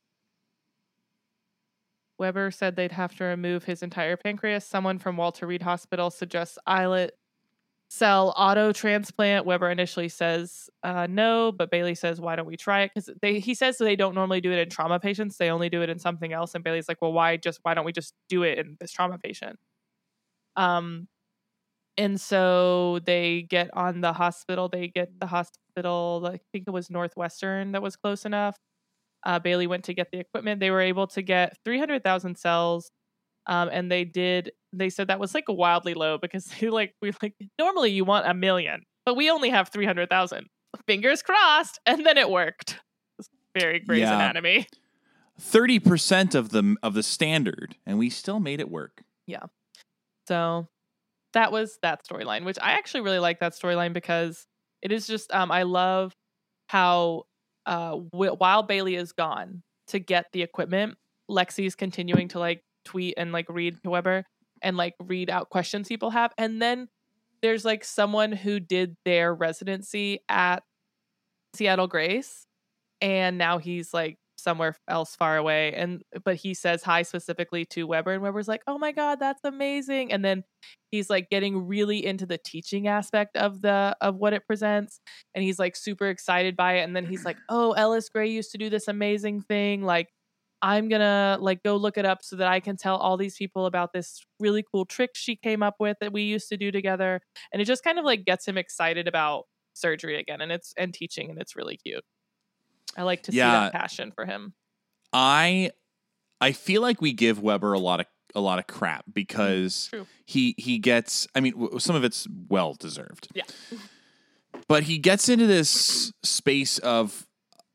Weber said they'd have to remove his entire pancreas. Someone from Walter Reed Hospital suggests islet cell auto transplant. Weber initially says uh, no, but Bailey says, why don't we try it? Because they he says they don't normally do it in trauma patients. They only do it in something else. And Bailey's like, well, why just why don't we just do it in this trauma patient? Um, and so they get on the hospital. They get the hospital. I think it was Northwestern that was close enough. Uh, Bailey went to get the equipment. They were able to get three hundred thousand cells. Um, and they did, they said that was like wildly low because they like, we like, normally you want a million, but we only have three hundred thousand. Fingers crossed. And then it worked. It's very Grey's Yeah. Anatomy. thirty percent of the, of the standard, and we still made it work. Yeah. So that was that storyline, which I actually really like that storyline because it is just, um, I love how, uh, w- while Bailey is gone to get the equipment, Lexi's continuing to like tweet and like read to Weber and like read out questions people have. And then there's like someone who did their residency at Seattle Grace, and now he's like somewhere else far away, and but he says hi specifically to Weber, and Weber's like, oh my god, that's amazing. And then he's like getting really into the teaching aspect of the of what it presents, and he's like super excited by it. And then he's like, oh, Ellis Gray used to do this amazing thing, like I'm gonna like go look it up so that I can tell all these people about this really cool trick she came up with that we used to do together. And it just kind of like gets him excited about surgery again, and it's and teaching, and it's really cute. I like to Yeah. see that passion for him. I I feel like we give Weber a lot of a lot of crap because True. he he gets, I mean, w- some of it's well deserved. Yeah. But he gets into this space of,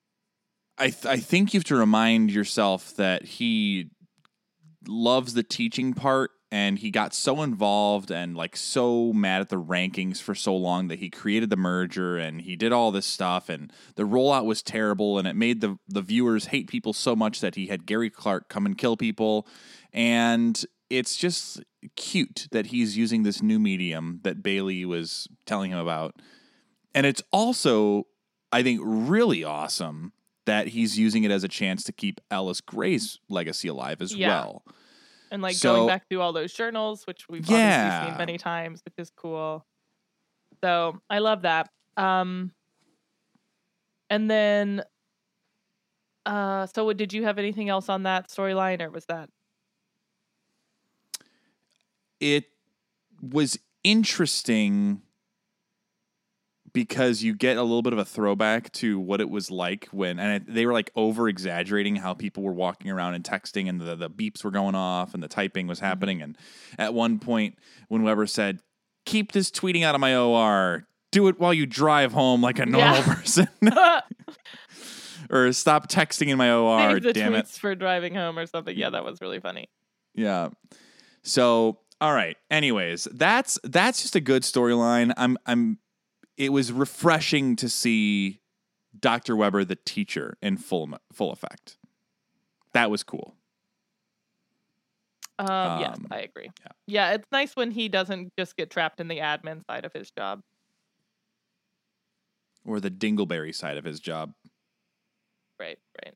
I th- I think you have to remind yourself that he loves the teaching part, and he got so involved and like so mad at the rankings for so long that he created the merger and he did all this stuff, and the rollout was terrible, and it made the the viewers hate people so much that he had Gary Clark come and kill people. And it's just cute that he's using this new medium that Bailey was telling him about. And it's also, I think, really awesome that he's using it as a chance to keep Ellis Gray's legacy alive as Yeah. well. And like So- going back through all those journals, which we've Yeah. obviously seen many times, which is cool. So I love that. Um, and then, uh, so did you have anything else on that storyline, or was that? It was interesting because you get a little bit of a throwback to what it was like when, and it, they were like over exaggerating how people were walking around and texting, and the, the beeps were going off and the typing was happening. And at one point when Weber said, keep this tweeting out of my O R, do it while you drive home like a normal Yeah. person, or stop texting in my O R, Save the damn tweets it. for driving home or something. Yeah, that was really funny. Yeah. So, all right. Anyways, that's that's just a good storyline. I'm I'm it was refreshing to see Doctor Weber the teacher in full full effect. That was cool. Um, Um, yes, I agree. yeah. Yeah, it's nice when he doesn't just get trapped in the admin side of his job. Or the Dingleberry side of his job. Right, right.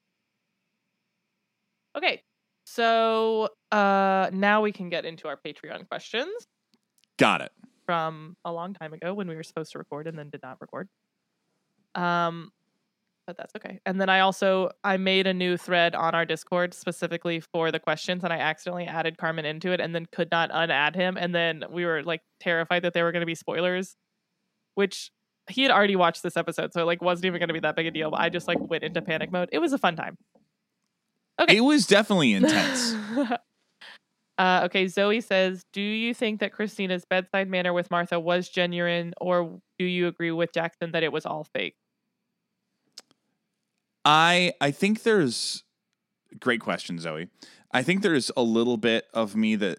Okay. So, uh now we can get into our Patreon questions Got it. from a long time ago when we were supposed to record and then did not record. Um but that's okay. And then I also I made a new thread on our Discord specifically for the questions, and I accidentally added Carmen into it and then could not unadd him, and then we were like terrified that there were going to be spoilers, which he had already watched this episode, so it like wasn't even going to be that big a deal. But I just like went into panic mode. It was a fun time. Okay. It was definitely intense. uh, okay, Zoe says, do you think that Christina's bedside manner with Martha was genuine, or do you agree with Jackson that it was all fake? I I think there's great question, Zoe. I think there's a little bit of me that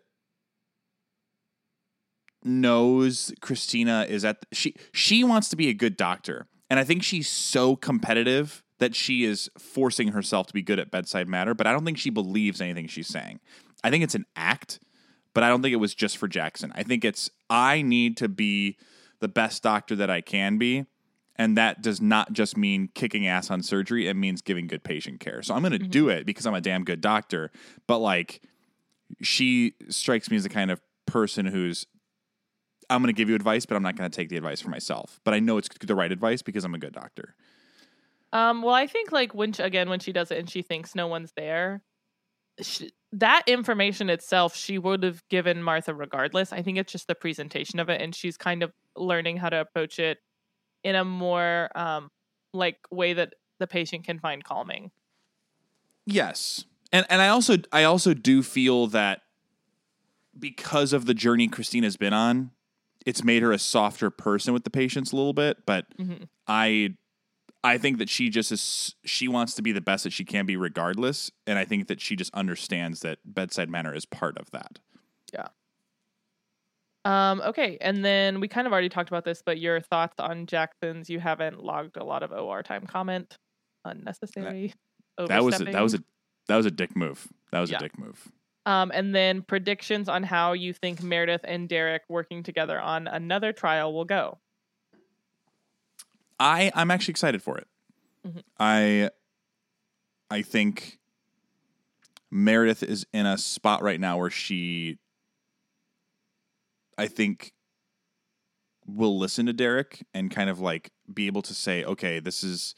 knows Christina is at the, she she wants to be a good doctor, and I think she's so competitive that she is forcing herself to be good at bedside manner, but I don't think she believes anything she's saying. I think it's an act, but I don't think it was just for Jackson. I think it's I need to be the best doctor that I can be. And that does not just mean kicking ass on surgery. It means giving good patient care. So I'm going to mm-hmm. do it because I'm a damn good doctor. But like, she strikes me as the kind of person who's, I'm going to give you advice, but I'm not going to take the advice for myself. But I know it's the right advice because I'm a good doctor. Um, well, I think like when she, again, when she does it and she thinks no one's there, she, that information itself, she would have given Martha regardless. I think it's just the presentation of it. And she's kind of learning how to approach it in a more um like way that the patient can find calming. Yes. And and I also I also do feel that because of the journey Christina's been on, it's made her a softer person with the patients a little bit, but mm-hmm. I I think that she just is she wants to be the best that she can be regardless, and I think that she just understands that bedside manner is part of that. Yeah. Um, okay, and then we kind of already talked about this, but your thoughts on Jackson's you haven't logged a lot of O R time comment. Unnecessary. That, that was a, that was a that was a dick move. That was yeah. a dick move. Um, and then predictions on how you think Meredith and Derek working together on another trial will go. I I'm actually excited for it. Mm-hmm. I I think Meredith is in a spot right now where she I think will listen to Derek and kind of like be able to say, okay, this is,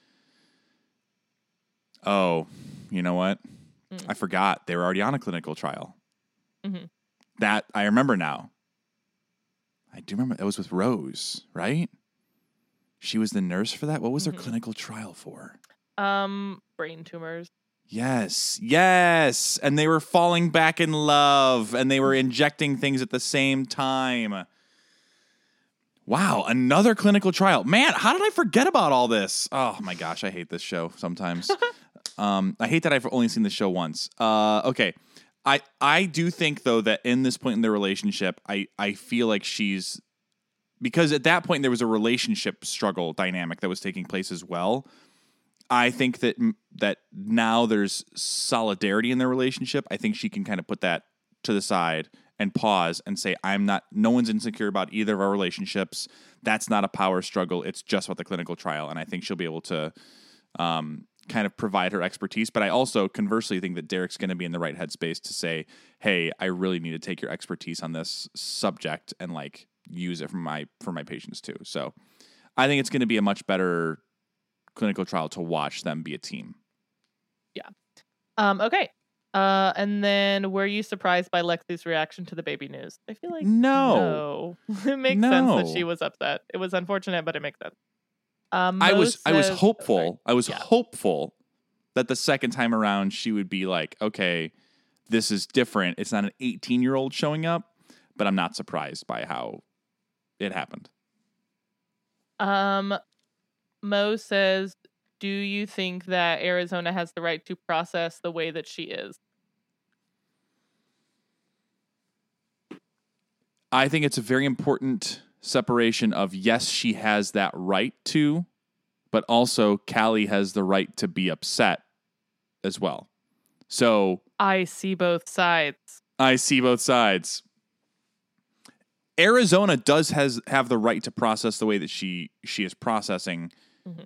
oh, you know what? Mm. I forgot they were already on a clinical trial. Mm-hmm. That I remember now. I do remember that was with Rose, right? She was the nurse for that. What was mm-hmm. their clinical trial for? Um, brain tumors. Yes, yes. And they were falling back in love and they were injecting things at the same time. Wow, another clinical trial. Man, how did I forget about all this? Oh my gosh, I hate this show sometimes. um, I hate that I've only seen the show once. Uh, okay. I I do think though that in this point in their relationship, I, I feel like she's because at that point there was a relationship struggle dynamic that was taking place as well. I think that that now there's solidarity in their relationship. I think she can kind of put that to the side and pause and say, I'm not, no one's insecure about either of our relationships. That's not a power struggle. It's just about the clinical trial. And I think she'll be able to um, kind of provide her expertise. But I also conversely think that Derek's going to be in the right headspace to say, hey, I really need to take your expertise on this subject and like use it for my, for my patients too. So I think it's going to be a much better clinical trial to watch them be a team. Yeah. Um, okay. Uh, and then were you surprised by Lexi's reaction to the baby news? I feel like no. no. It makes no. sense that she was upset. It was unfortunate, but it makes sense. Um, I was says, I was hopeful. oh, I was yeah. hopeful that the second time around she would be like, okay, this is different. It's not an eighteen-year-old showing up, but I'm not surprised by how it happened. Um Mo says, do you think that Arizona has the right to process the way that she is? I think it's a very important separation of, yes, she has that right to, but also Callie has the right to be upset as well. So I see both sides. I see both sides. Arizona does has have the right to process the way that she she is processing. Mm-hmm.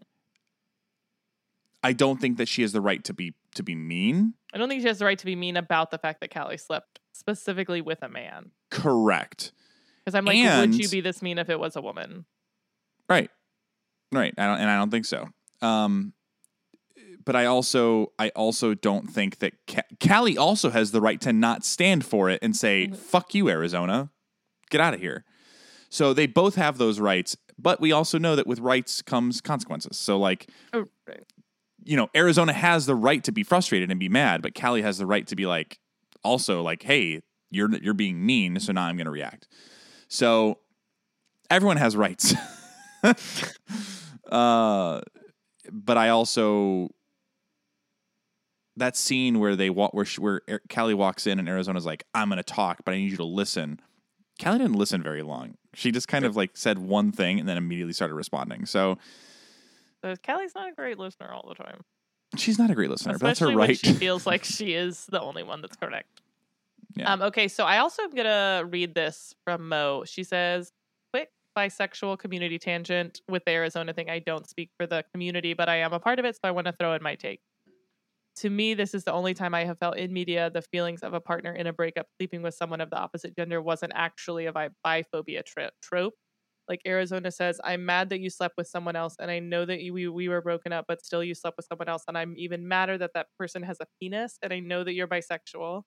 I don't think that she has the right to be to be mean. I don't think she has the right to be mean about the fact that Callie slept specifically with a man. Correct. Because I'm like, and, would you be this mean if it was a woman? Right. Right. I don't, and I don't think so. Um, but I also I also don't think that Ca- Callie also has the right to not stand for it and say, mm-hmm. fuck you, Arizona. Get out of here. So they both have those rights, but we also know that with rights comes consequences. So like, oh, right. you know, Arizona has the right to be frustrated and be mad, but Callie has the right to be like, also like, hey, you're you're being mean, so now I'm going to react. So everyone has rights. uh, but I also that scene where they walk where where Callie walks in and Arizona's like, I'm going to talk, but I need you to listen. Callie didn't listen very long. She just kind of like said one thing and then immediately started responding. So, so Callie's not a great listener all the time. She's not a great listener, Especially but that's her when right. She feels like she is the only one that's correct. Yeah. Um, okay, so I also am going to read this from Mo. She says, quick bisexual community tangent with the Arizona thing. I don't speak for the community, but I am a part of it, so I want to throw in my take. To me, this is the only time I have felt in media the feelings of a partner in a breakup sleeping with someone of the opposite gender wasn't actually a bi- biphobia tri- trope. Like Arizona says, I'm mad that you slept with someone else, and I know that you, we, we were broken up, but still you slept with someone else, and I'm even madder that that person has a penis, and I know that you're bisexual.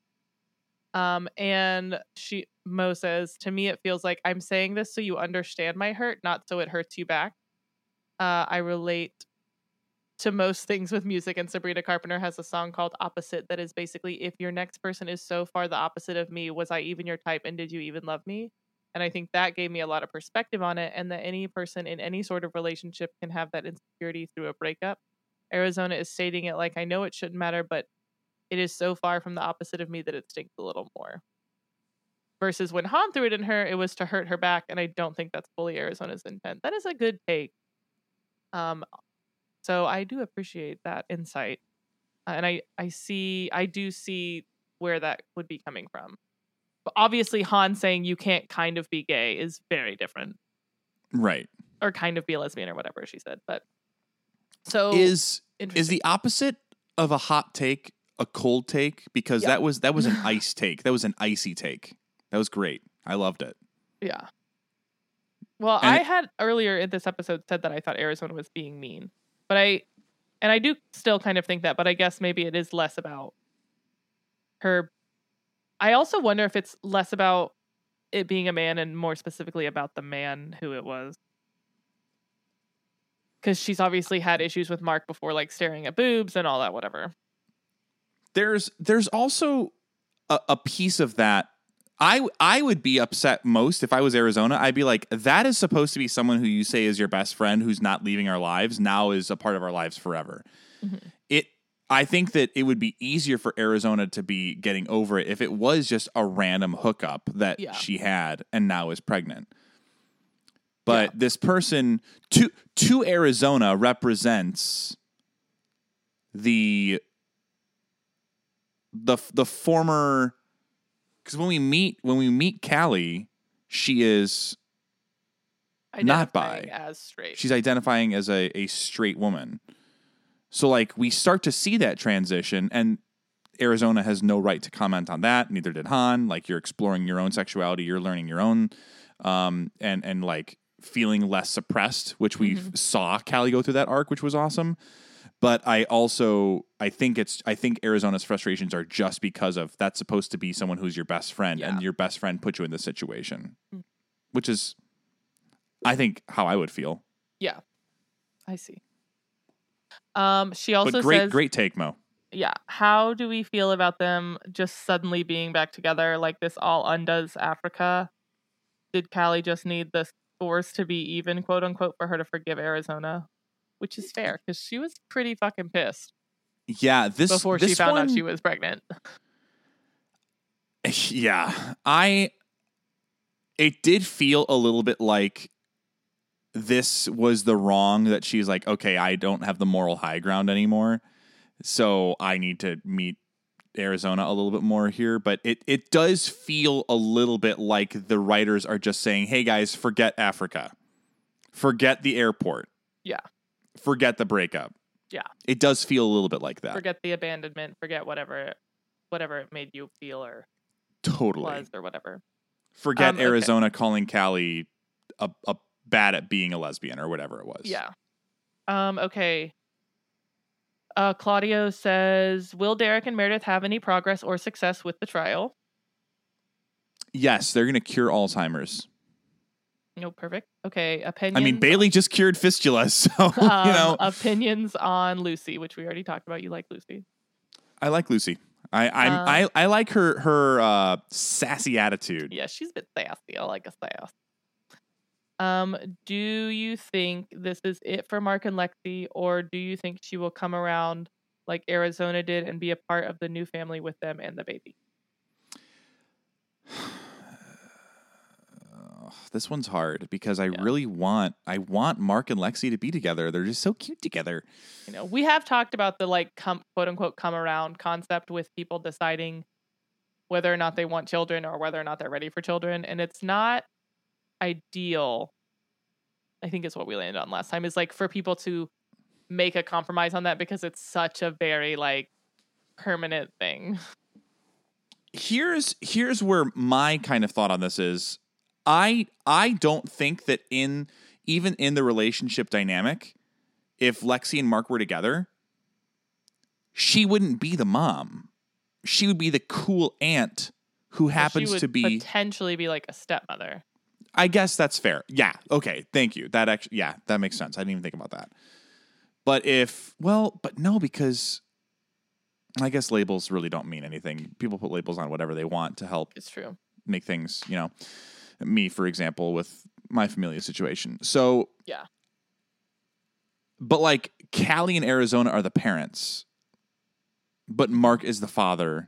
Um, and she Mo says, to me, it feels like I'm saying this so you understand my hurt, not so it hurts you back. Uh, I relate to most things with music, and Sabrina Carpenter has a song called Opposite that is basically, if your next person is so far the opposite of me, was I even your type, and did you even love me? And I think that gave me a lot of perspective on it, and that any person in any sort of relationship can have that insecurity through a breakup. Arizona is stating it like, I know it shouldn't matter, but it is so far from the opposite of me that it stings a little more. Versus when Han threw it in her, it was to hurt her back, and I don't think that's fully Arizona's intent. That is a good take. Um, So I do appreciate that insight. Uh, and I, I see, I do see where that would be coming from. But obviously Han saying you can't kind of be gay is very different. Right. Or kind of be a lesbian or whatever she said. But so is is the opposite of a hot take a cold take? Because yep. that was that was an ice take. That was an icy take. That was great. I loved it. Yeah. Well, and I it, had earlier in this episode said that I thought Arizona was being mean. But I, and I do still kind of think that, but I guess maybe it is less about her. I also wonder if it's less about it being a man and more specifically about the man who it was. Because she's obviously had issues with Mark before, like staring at boobs and all that, whatever. There's, there's also a, a piece of that. I, I would be upset most if I was Arizona. I'd be like, that is supposed to be someone who you say is your best friend who's not leaving our lives, now is a part of our lives forever. Mm-hmm. It. I think that it would be easier for Arizona to be getting over it if it was just a random hookup that yeah. she had and now is pregnant. But yeah. this person to to Arizona represents the the the former. Because when we meet when we meet Callie, she is not bi. As straight. She's identifying as a, a straight woman. So like we start to see that transition, and Arizona has no right to comment on that. Neither did Han. Like you're exploring your own sexuality, you're learning your own, um, and and like feeling less suppressed, which we mm-hmm. saw Callie go through that arc, which was awesome. But I also, I think it's, I think Arizona's frustrations are just because of that's supposed to be someone who's your best friend, yeah. and your best friend put you in this situation, mm. which is, I think, how I would feel. Yeah, I see. Um, she also but great, says, great take, Mo. Yeah. How do we feel about them just suddenly being back together? Like this all undoes Africa. Did Callie just need the scores to be even, quote unquote, for her to forgive Arizona? Which is fair, because she was pretty fucking pissed. Yeah, this before this she found one, out she was pregnant. Yeah, I it did feel a little bit like this was the wrong that she's like, okay, I don't have the moral high ground anymore, so I need to meet Arizona a little bit more here. But it, it does feel a little bit like the writers are just saying, hey guys, forget Africa. Forget the airport. Yeah. Forget the breakup. Yeah. It does feel a little bit like that. Forget the abandonment. Forget whatever whatever it made you feel or totally was or whatever. Forget Um, okay. Arizona calling Callie a, a bad at being a lesbian or whatever it was. Yeah. Um, okay. Uh, Claudio says, will Derek and Meredith have any progress or success with the trial? Yes, they're going to cure Alzheimer's. No, perfect. Okay, opinions. I mean, Bailey just cured fistula, so, um, you know. Opinions on Lucy, which we already talked about. You like Lucy. I like Lucy. I I'm, Um, I I like her her uh, sassy attitude. Yeah, she's a bit sassy. I like a sass. Um, do you think this is it for Mark and Lexi, or do you think she will come around like Arizona did and be a part of the new family with them and the baby? Uh, this one's hard because I Yeah. really want I want Mark and Lexi to be together. They're just so cute together. You know, we have talked about the like come, quote unquote come around concept with people deciding whether or not they want children or whether or not they're ready for children, and it's not ideal. I think is what we landed on last time, is like for people to make a compromise on that because it's such a very like permanent thing. Here's here's where my kind of thought on this is. I I don't think that in even in the relationship dynamic, if Lexi and Mark were together, she wouldn't be the mom. She would be the cool aunt who happens She would to be potentially be like a stepmother. I guess that's fair. Yeah. Okay. Thank you. That actually, yeah, that makes sense. I didn't even think about that. But if, well, but no, because I guess labels really don't mean anything. People put labels on whatever they want to help It's true. make things, you know, me, for example, with my familia situation. So, Yeah. but like Callie and Arizona are the parents, but Mark is the father.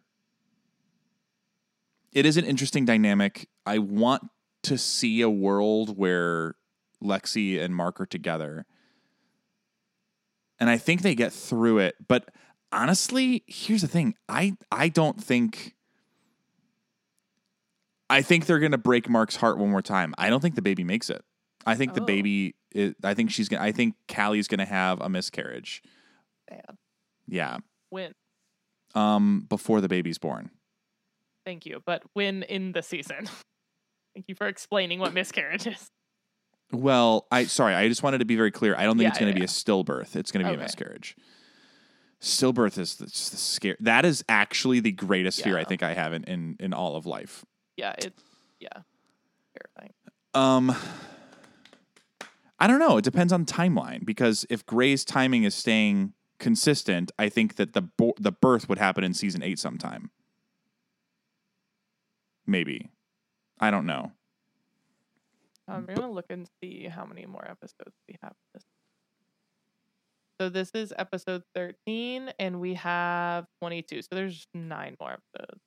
It is an interesting dynamic. I want to see a world where Lexi and Mark are together. And I think they get through it. But honestly, here's the thing. I, I don't think... I think they're going to break Mark's heart one more time. I don't think the baby makes it. I think the Oh. baby... Is, I think she's gonna. I think Callie's going to have a miscarriage. Bad. Yeah. When? Um, before the baby's born. Thank you. But when in the season? Thank you for explaining what miscarriage is. Well, I sorry, I just wanted to be very clear. I don't think Yeah, it's going to yeah, be a stillbirth. It's going to be Okay. a miscarriage. Stillbirth is the, just the scare. That is actually the greatest fear I Yeah. think I have in, in, in all of life. Yeah, it's yeah. Terrifying. Um, I don't know. It depends on timeline because if Grey's timing is staying consistent, I think that the bo- the birth would happen in season eight sometime. Maybe. I don't know. Um, we're gonna look and see how many more episodes we have. This. So this is episode thirteen, and we have twenty-two. So there's nine more episodes.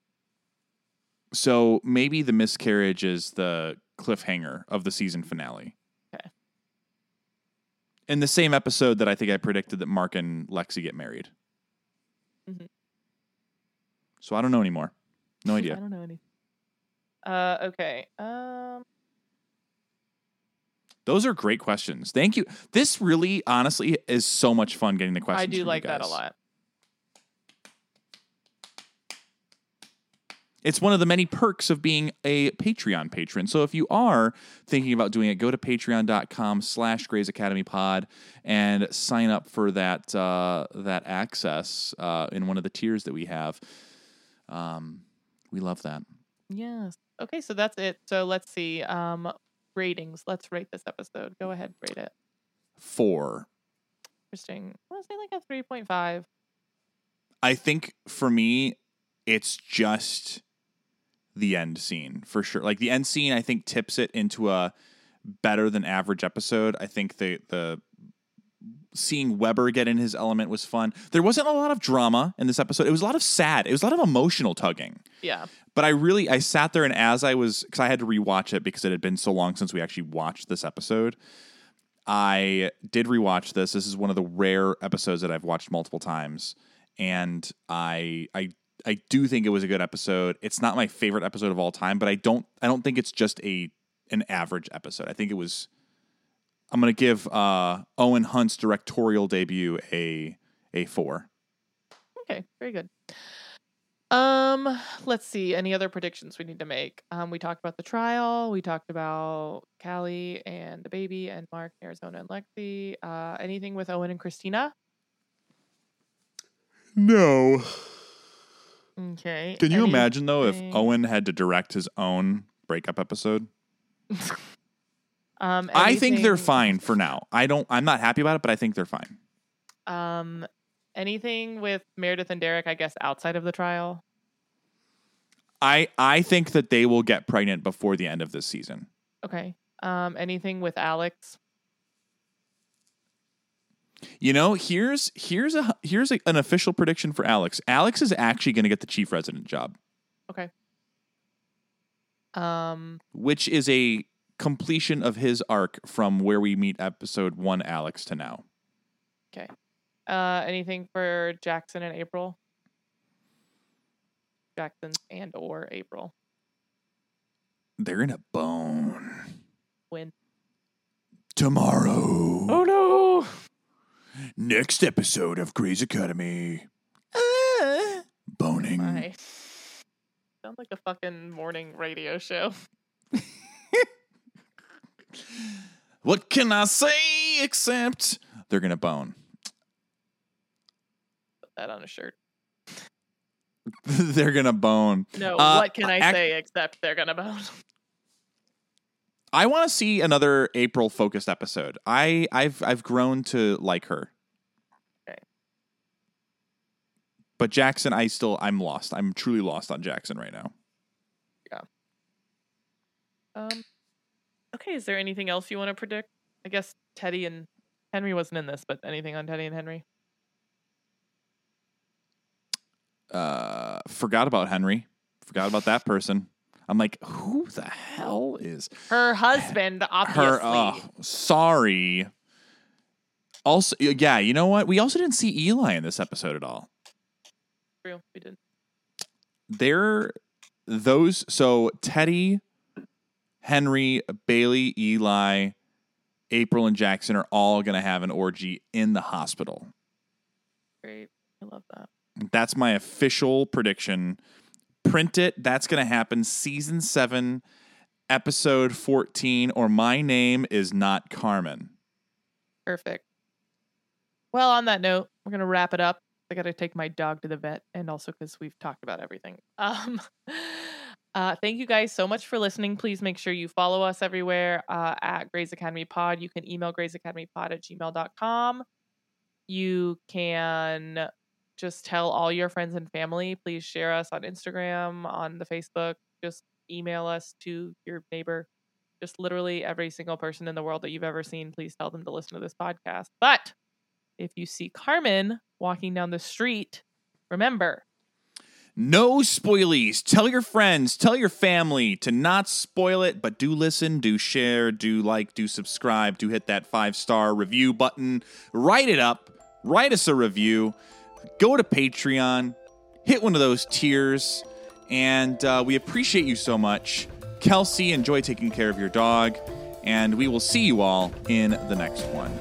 So maybe the miscarriage is the cliffhanger of the season finale. Okay. In the same episode that I think I predicted that Mark and Lexi get married. Mhm. So I don't know anymore. No I idea. don't know any. Uh, okay. Um, Those are great questions. Thank you. This really, honestly, is so much fun getting the questions. I do from you like that a guys. lot. It's one of the many perks of being a Patreon patron. So if you are thinking about doing it, go to patreon.com slash Grey's Academy Pod and sign up for that uh, that access uh, in one of the tiers that we have. Um, we love that. Yes. Okay, so that's it. So let's see. Um, ratings. Let's rate this episode. Go ahead, rate it. Four. Interesting. I want to say like a three point five. I think for me, it's just the end scene for sure. Like the end scene, I think tips it into a better than average episode. I think the the seeing Weber get in his element was fun. There wasn't a lot of drama in this episode. It was a lot of sad. It was a lot of emotional tugging. Yeah. But I really, I sat there and as I was, because I had to rewatch it because it had been so long since we actually watched this episode. I did rewatch this. This is one of the rare episodes that I've watched multiple times. And I, I, I do think it was a good episode. It's not my favorite episode of all time, but I don't, I don't think it's just a, an average episode. I think it was, I'm going to give uh, Owen Hunt's directorial debut a a four. Okay, very good. Um, let's see. Any other predictions we need to make? Um, we talked about the trial. We talked about Callie and the baby and Mark, Arizona, and Lexi. Uh, anything with Owen and Christina? No. Okay. Can you anything... imagine though if Owen had to direct his own breakup episode? Um, anything... I think they're fine for now. I don't. I'm not happy about it, but I think they're fine. Um, anything with Meredith and Derek? I guess outside of the trial. I I think that they will get pregnant before the end of this season. Okay. Um, anything with Alex? You know, here's here's a here's a, an official prediction for Alex. Alex is actually going to get the chief resident job. Okay. Um, which is a completion of his arc from where we meet episode one Alex to now. Okay. Uh, anything for Jackson and April? Jackson and or April. They're in a bone. When? Tomorrow. Oh no! Next episode of Grey's Academy. Uh, boning. My. Sounds like a fucking morning radio show. What can I say except they're gonna bone? Put that on a shirt. They're gonna bone. No, uh, what can I ac- say except they're gonna bone? I want to see another April focused episode. I I've I've grown to like her. Okay. But Jackson, I still I'm lost. I'm truly lost on Jackson right now. Yeah. Um. Okay, is there anything else you want to predict? I guess Teddy and Henry wasn't in this, but anything on Teddy and Henry? Uh, forgot about Henry. Forgot about that person. I'm like, who the hell is her husband? Obviously. Her, oh, sorry. Also, yeah, you know what? We also didn't see Eli in this episode at all. True, we didn't. They're those. So Teddy, Henry, Bailey, Eli, April, and Jackson are all going to have an orgy in the hospital. Great. I love that. That's my official prediction. Print it. That's going to happen. Season seven, episode fourteen, or My Name Is Not Carmen. Perfect. Well, on that note, we're going to wrap it up. I got to take my dog to the vet, and also because we've talked about everything. Um, uh, thank you guys so much for listening. Please make sure you follow us everywhere uh, at Grey's Academy Pod. You can email grays academy pod at gmail dot com. You can just tell all your friends and family. Please share us on Instagram, on the Facebook. Just email us to your neighbor. Just literally every single person in the world that you've ever seen. Please tell them to listen to this podcast. But if you see Carmen walking down the street, remember, no spoilies. Tell your friends, tell your family to not spoil it, but do listen, do share, do like, do subscribe, do hit that five-star review button. Write it up. Write us a review. Go to Patreon. Hit one of those tiers. And uh, we appreciate you so much. Kelsey, enjoy taking care of your dog. And we will see you all in the next one.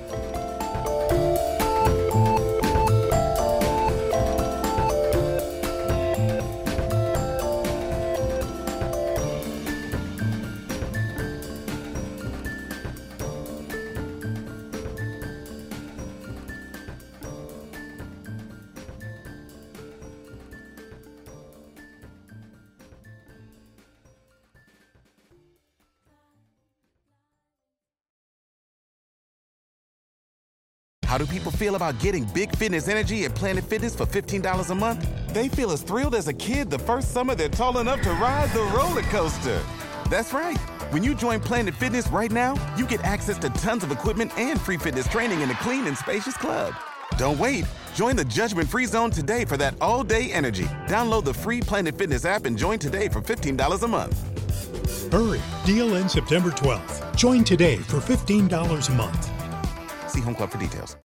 How do people feel about getting Big Fitness Energy at Planet Fitness for fifteen dollars a month? They feel as thrilled as a kid the first summer they're tall enough to ride the roller coaster. That's right. When you join Planet Fitness right now, you get access to tons of equipment and free fitness training in a clean and spacious club. Don't wait. Join the judgment-free zone today for that all-day energy. Download the free Planet Fitness app and join today for fifteen dollars a month. Hurry. Deal ends September twelfth. Join today for fifteen dollars a month. See Home Club for details.